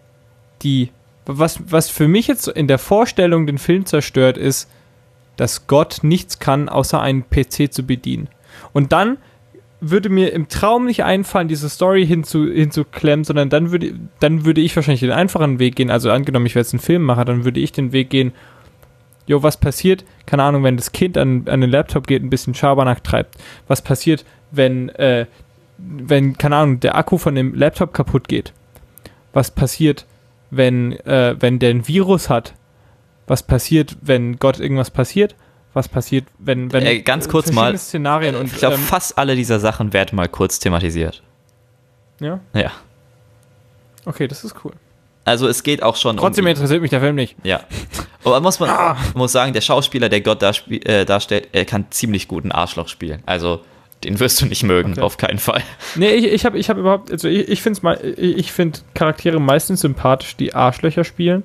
was für mich jetzt in der Vorstellung den Film zerstört ist, dass Gott nichts kann, außer einen PC zu bedienen. Und dann würde mir im Traum nicht einfallen, diese Story hinzuklemmen, sondern dann würde ich wahrscheinlich den einfachen Weg gehen, also angenommen, ich wäre jetzt ein Filmemacher, dann würde ich den Weg gehen, was passiert, keine Ahnung, wenn das Kind an den Laptop geht, ein bisschen Schabernack treibt. Was passiert, wenn, keine Ahnung, der Akku von dem Laptop kaputt geht? Was passiert, wenn der ein Virus hat? Was passiert, wenn Gott irgendwas passiert? Was passiert, wenn ganz kurz mal, Szenarien und ich glaube, fast alle dieser Sachen werden mal kurz thematisiert. Ja? Ja. Okay, das ist cool. Also es geht auch schon Trotzdem interessiert mich der Film nicht. Ja. Aber man muss sagen, der Schauspieler, der Gott darstellt, er kann ziemlich gut ein Arschloch spielen. Also den wirst du nicht mögen, okay. Auf keinen Fall. Nee, ich hab überhaupt, also ich finde Charaktere meistens sympathisch, die Arschlöcher spielen.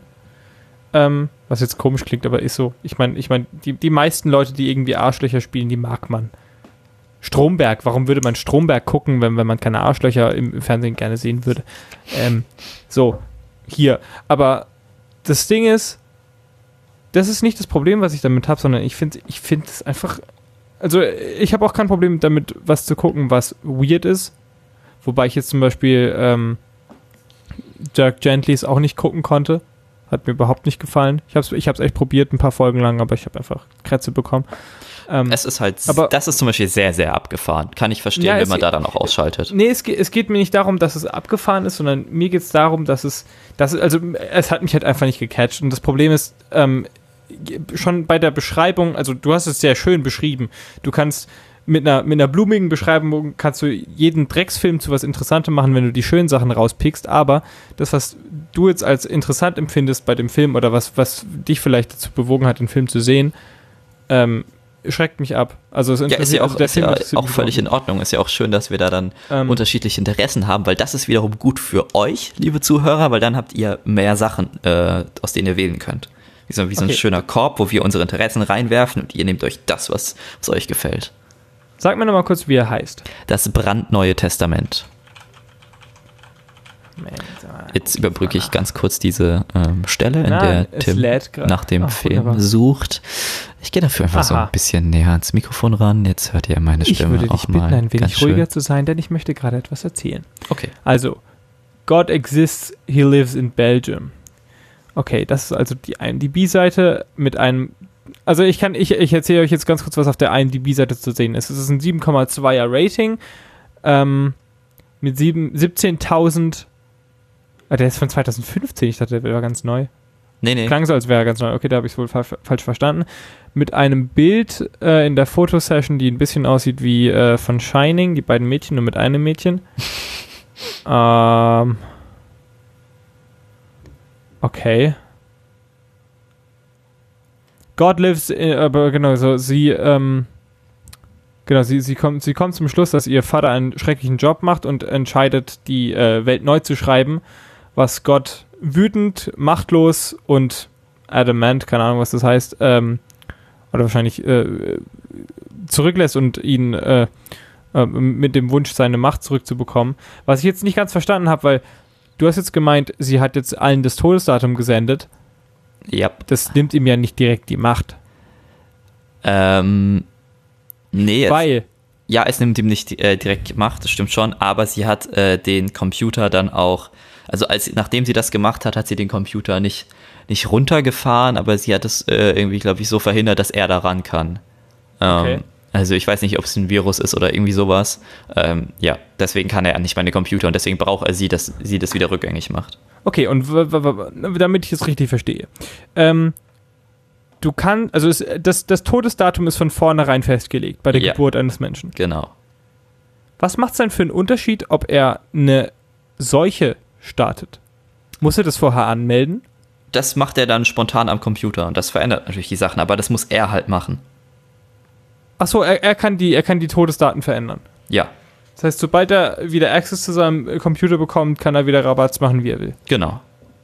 Was jetzt komisch klingt, aber ist so. Ich meine, die meisten Leute, die irgendwie Arschlöcher spielen, die mag man. Stromberg, warum würde man Stromberg gucken, wenn man keine Arschlöcher im Fernsehen gerne sehen würde? So. Hier, aber das Ding ist, das ist nicht das Problem, was ich damit habe, sondern ich finde es einfach, also ich habe auch kein Problem damit, was zu gucken, was weird ist, wobei ich jetzt zum Beispiel Dirk Gentlys auch nicht gucken konnte, hat mir überhaupt nicht gefallen. Ich hab's echt probiert, ein paar Folgen lang, aber ich habe einfach Krätze bekommen. Es ist halt, das ist zum Beispiel sehr, sehr abgefahren. Kann ich verstehen, ja, wenn man da dann auch ausschaltet. Nee, es geht mir nicht darum, dass es abgefahren ist, sondern mir geht es darum, dass es hat mich halt einfach nicht gecatcht. Und das Problem ist, schon bei der Beschreibung, also du hast es sehr schön beschrieben. Du kannst mit einer blumigen Beschreibung kannst du jeden Drecksfilm zu was Interessantem machen, wenn du die schönen Sachen rauspickst, aber das, was du jetzt als interessant empfindest bei dem Film oder was dich vielleicht dazu bewogen hat, den Film zu sehen, schreckt mich ab. Also es ist ja auch völlig in Ordnung. Ist ja auch schön, dass wir da dann unterschiedliche Interessen haben, weil das ist wiederum gut für euch, liebe Zuhörer, weil dann habt ihr mehr Sachen, aus denen ihr wählen könnt. Wie so ein schöner Korb, wo wir unsere Interessen reinwerfen und ihr nehmt euch das, was euch gefällt. Sag mir nochmal kurz, wie er heißt. Das brandneue Testament. Jetzt überbrücke ich ganz kurz diese Stelle, in der Tim nach dem Film sucht. Ich gehe dafür einfach so ein bisschen näher ans Mikrofon ran. Jetzt hört ihr meine Stimme auch mal. Ich würde dich bitten, ein wenig ruhiger zu sein, denn ich möchte gerade etwas erzählen. Okay. Also, God exists, he lives in Belgium. Okay, das ist also die IMDb-Seite mit einem. Also ich erzähle euch jetzt ganz kurz, was auf der IMDb-Seite zu sehen ist. Es ist ein 7,2er Rating mit 17.000. Der ist von 2015, ich dachte, der wäre ganz neu. Nee. Klang so, als wäre er ganz neu. Okay, da habe ich es wohl falsch verstanden. Mit einem Bild in der Fotosession, die ein bisschen aussieht wie von Shining, die beiden Mädchen, nur mit einem Mädchen. Okay. God lives, aber genau, so sie kommt zum Schluss, dass ihr Vater einen schrecklichen Job macht und entscheidet, die Welt neu zu schreiben, was Gott wütend, machtlos und adamant, keine Ahnung, was das heißt, oder wahrscheinlich zurücklässt und ihn mit dem Wunsch, seine Macht zurückzubekommen. Was ich jetzt nicht ganz verstanden habe, weil du hast jetzt gemeint, sie hat jetzt allen das Todesdatum gesendet. Ja. Das nimmt ihm ja nicht direkt die Macht. Nee. Weil. Es nimmt ihm nicht direkt die Macht, das stimmt schon, aber sie hat den Computer dann auch, also nachdem sie das gemacht hat, hat sie den Computer nicht runtergefahren, aber sie hat es irgendwie, glaube ich, so verhindert, dass er da ran kann. Okay. Also ich weiß nicht, ob es ein Virus ist oder irgendwie sowas. Deswegen kann er nicht meine Computer und deswegen braucht er sie, dass sie das wieder rückgängig macht. Okay, und damit ich es richtig verstehe. Das Todesdatum ist von vornherein festgelegt bei der Geburt eines Menschen. Genau. Was macht es denn für einen Unterschied, ob er eine Seuche startet? Muss er das vorher anmelden? Das macht er dann spontan am Computer und das verändert natürlich die Sachen, aber das muss er halt machen. Achso, er kann die Todesdaten verändern. Ja. Das heißt, sobald er wieder Access zu seinem Computer bekommt, kann er wieder Rabatz machen, wie er will. Genau.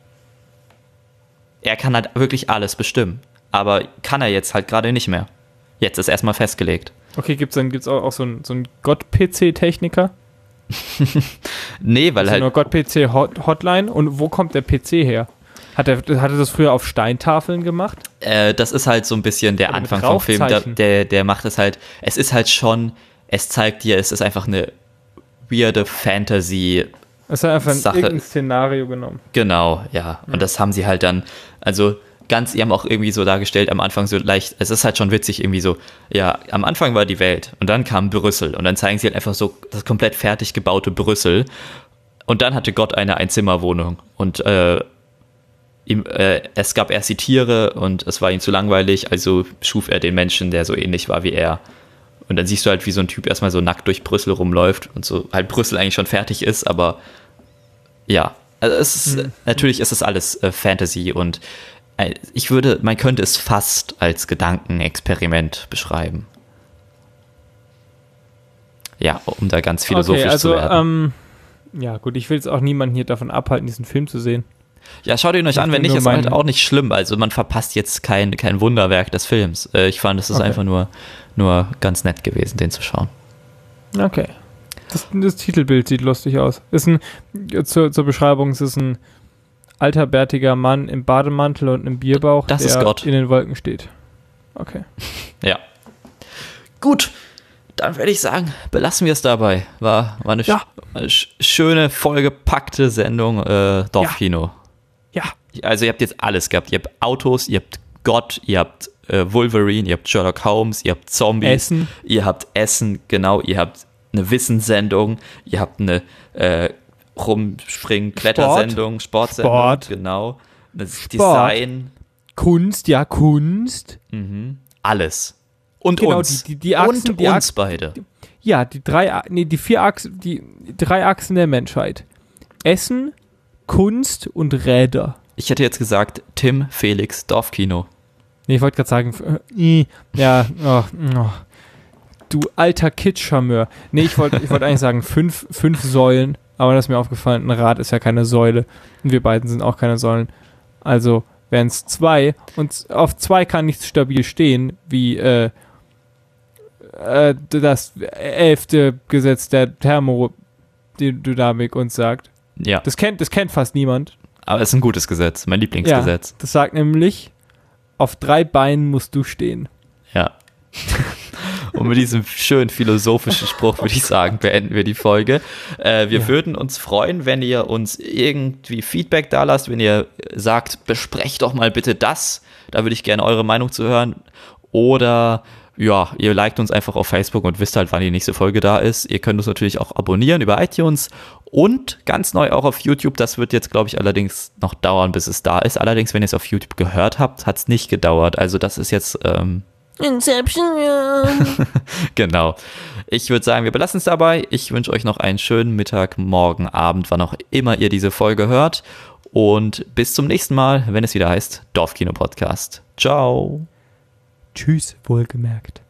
Er kann halt wirklich alles bestimmen. Aber kann er jetzt halt gerade nicht mehr. Jetzt ist erstmal festgelegt. Okay, gibt's auch so einen Gott-PC-Techniker? Nee, weil halt... Nur Gott-PC-Hotline. Und wo kommt der PC her? Hat er das früher auf Steintafeln gemacht? Das ist halt so ein bisschen der Anfang vom Film. Der macht es halt... Es ist halt schon... Es zeigt dir, es ist einfach eine weirde Fantasy... Es hat einfach irgendein Szenario genommen. Genau, ja. Und das haben sie halt dann... Also... Sie haben auch irgendwie so dargestellt, am Anfang so leicht, es ist halt schon witzig, irgendwie so, ja, am Anfang war die Welt und dann kam Brüssel und dann zeigen sie halt einfach so das komplett fertig gebaute Brüssel und dann hatte Gott eine Einzimmerwohnung und es gab erst die Tiere und es war ihm zu langweilig, also schuf er den Menschen, der so ähnlich war wie er. Und dann siehst du halt, wie so ein Typ erstmal so nackt durch Brüssel rumläuft und so halt Brüssel eigentlich schon fertig ist, aber ja, also natürlich ist es alles Fantasy und man könnte es fast als Gedankenexperiment beschreiben. Ja, um da ganz philosophisch zu werden. Ja gut, ich will jetzt auch niemanden hier davon abhalten, diesen Film zu sehen. Ja, schaut ihn euch an, wenn nicht, ist halt auch nicht schlimm. Also man verpasst jetzt kein Wunderwerk des Films. Ich fand, es ist einfach nur ganz nett gewesen, den zu schauen. Okay. Das Titelbild sieht lustig aus. Zur Beschreibung, es ist ein alter, bärtiger Mann im Bademantel und einem Bierbauch, der ist Gott. In den Wolken steht. Okay. Ja. Gut, dann würde ich sagen, belassen wir es dabei. War eine schöne, vollgepackte Sendung Dorfkino. Ja. Also ihr habt jetzt alles gehabt. Ihr habt Autos, ihr habt Gott, ihr habt Wolverine, ihr habt Sherlock Holmes, ihr habt Zombies. Essen. Ihr habt Essen, genau. Ihr habt eine Wissenssendung, ihr habt eine Rumspringen, Klettersendung, Sportsendung, genau. Das Design. Kunst. Alles. Und genau, uns. Die Achsen, und uns beide. Die drei Achsen der Menschheit. Essen, Kunst und Räder. Ich hätte jetzt gesagt, Tim Felix Dorfkino. Nee, ich wollte gerade sagen, du alter Kitsch-Charmeur. Nee, ich wollte eigentlich sagen, fünf Säulen. Aber das ist mir aufgefallen, ein Rad ist ja keine Säule. Und wir beiden sind auch keine Säulen. Also wären es 2. Und auf 2 kann nichts stabil stehen, wie das 11. Gesetz der Thermodynamik uns sagt. Ja. Das kennt fast niemand. Aber es ist ein gutes Gesetz, mein Lieblingsgesetz. Ja, das sagt nämlich, auf 3 Beinen musst du stehen. Ja. Und mit diesem schönen philosophischen Spruch würde ich sagen, beenden wir die Folge. Wir würden uns freuen, wenn ihr uns irgendwie Feedback da lasst, wenn ihr sagt, besprecht doch mal bitte das. Da würde ich gerne eure Meinung zu hören. Oder ja, ihr liked uns einfach auf Facebook und wisst halt, wann die nächste Folge da ist. Ihr könnt uns natürlich auch abonnieren über iTunes und ganz neu auch auf YouTube. Das wird jetzt, glaube ich, allerdings noch dauern, bis es da ist. Allerdings, wenn ihr es auf YouTube gehört habt, hat es nicht gedauert. Also das ist jetzt Inception, ja. Genau. Ich würde sagen, wir belassen es dabei. Ich wünsche euch noch einen schönen Mittag, Morgen, Abend, wann auch immer ihr diese Folge hört. Und bis zum nächsten Mal, wenn es wieder heißt Dorfkino Podcast. Ciao. Tschüss, wohlgemerkt.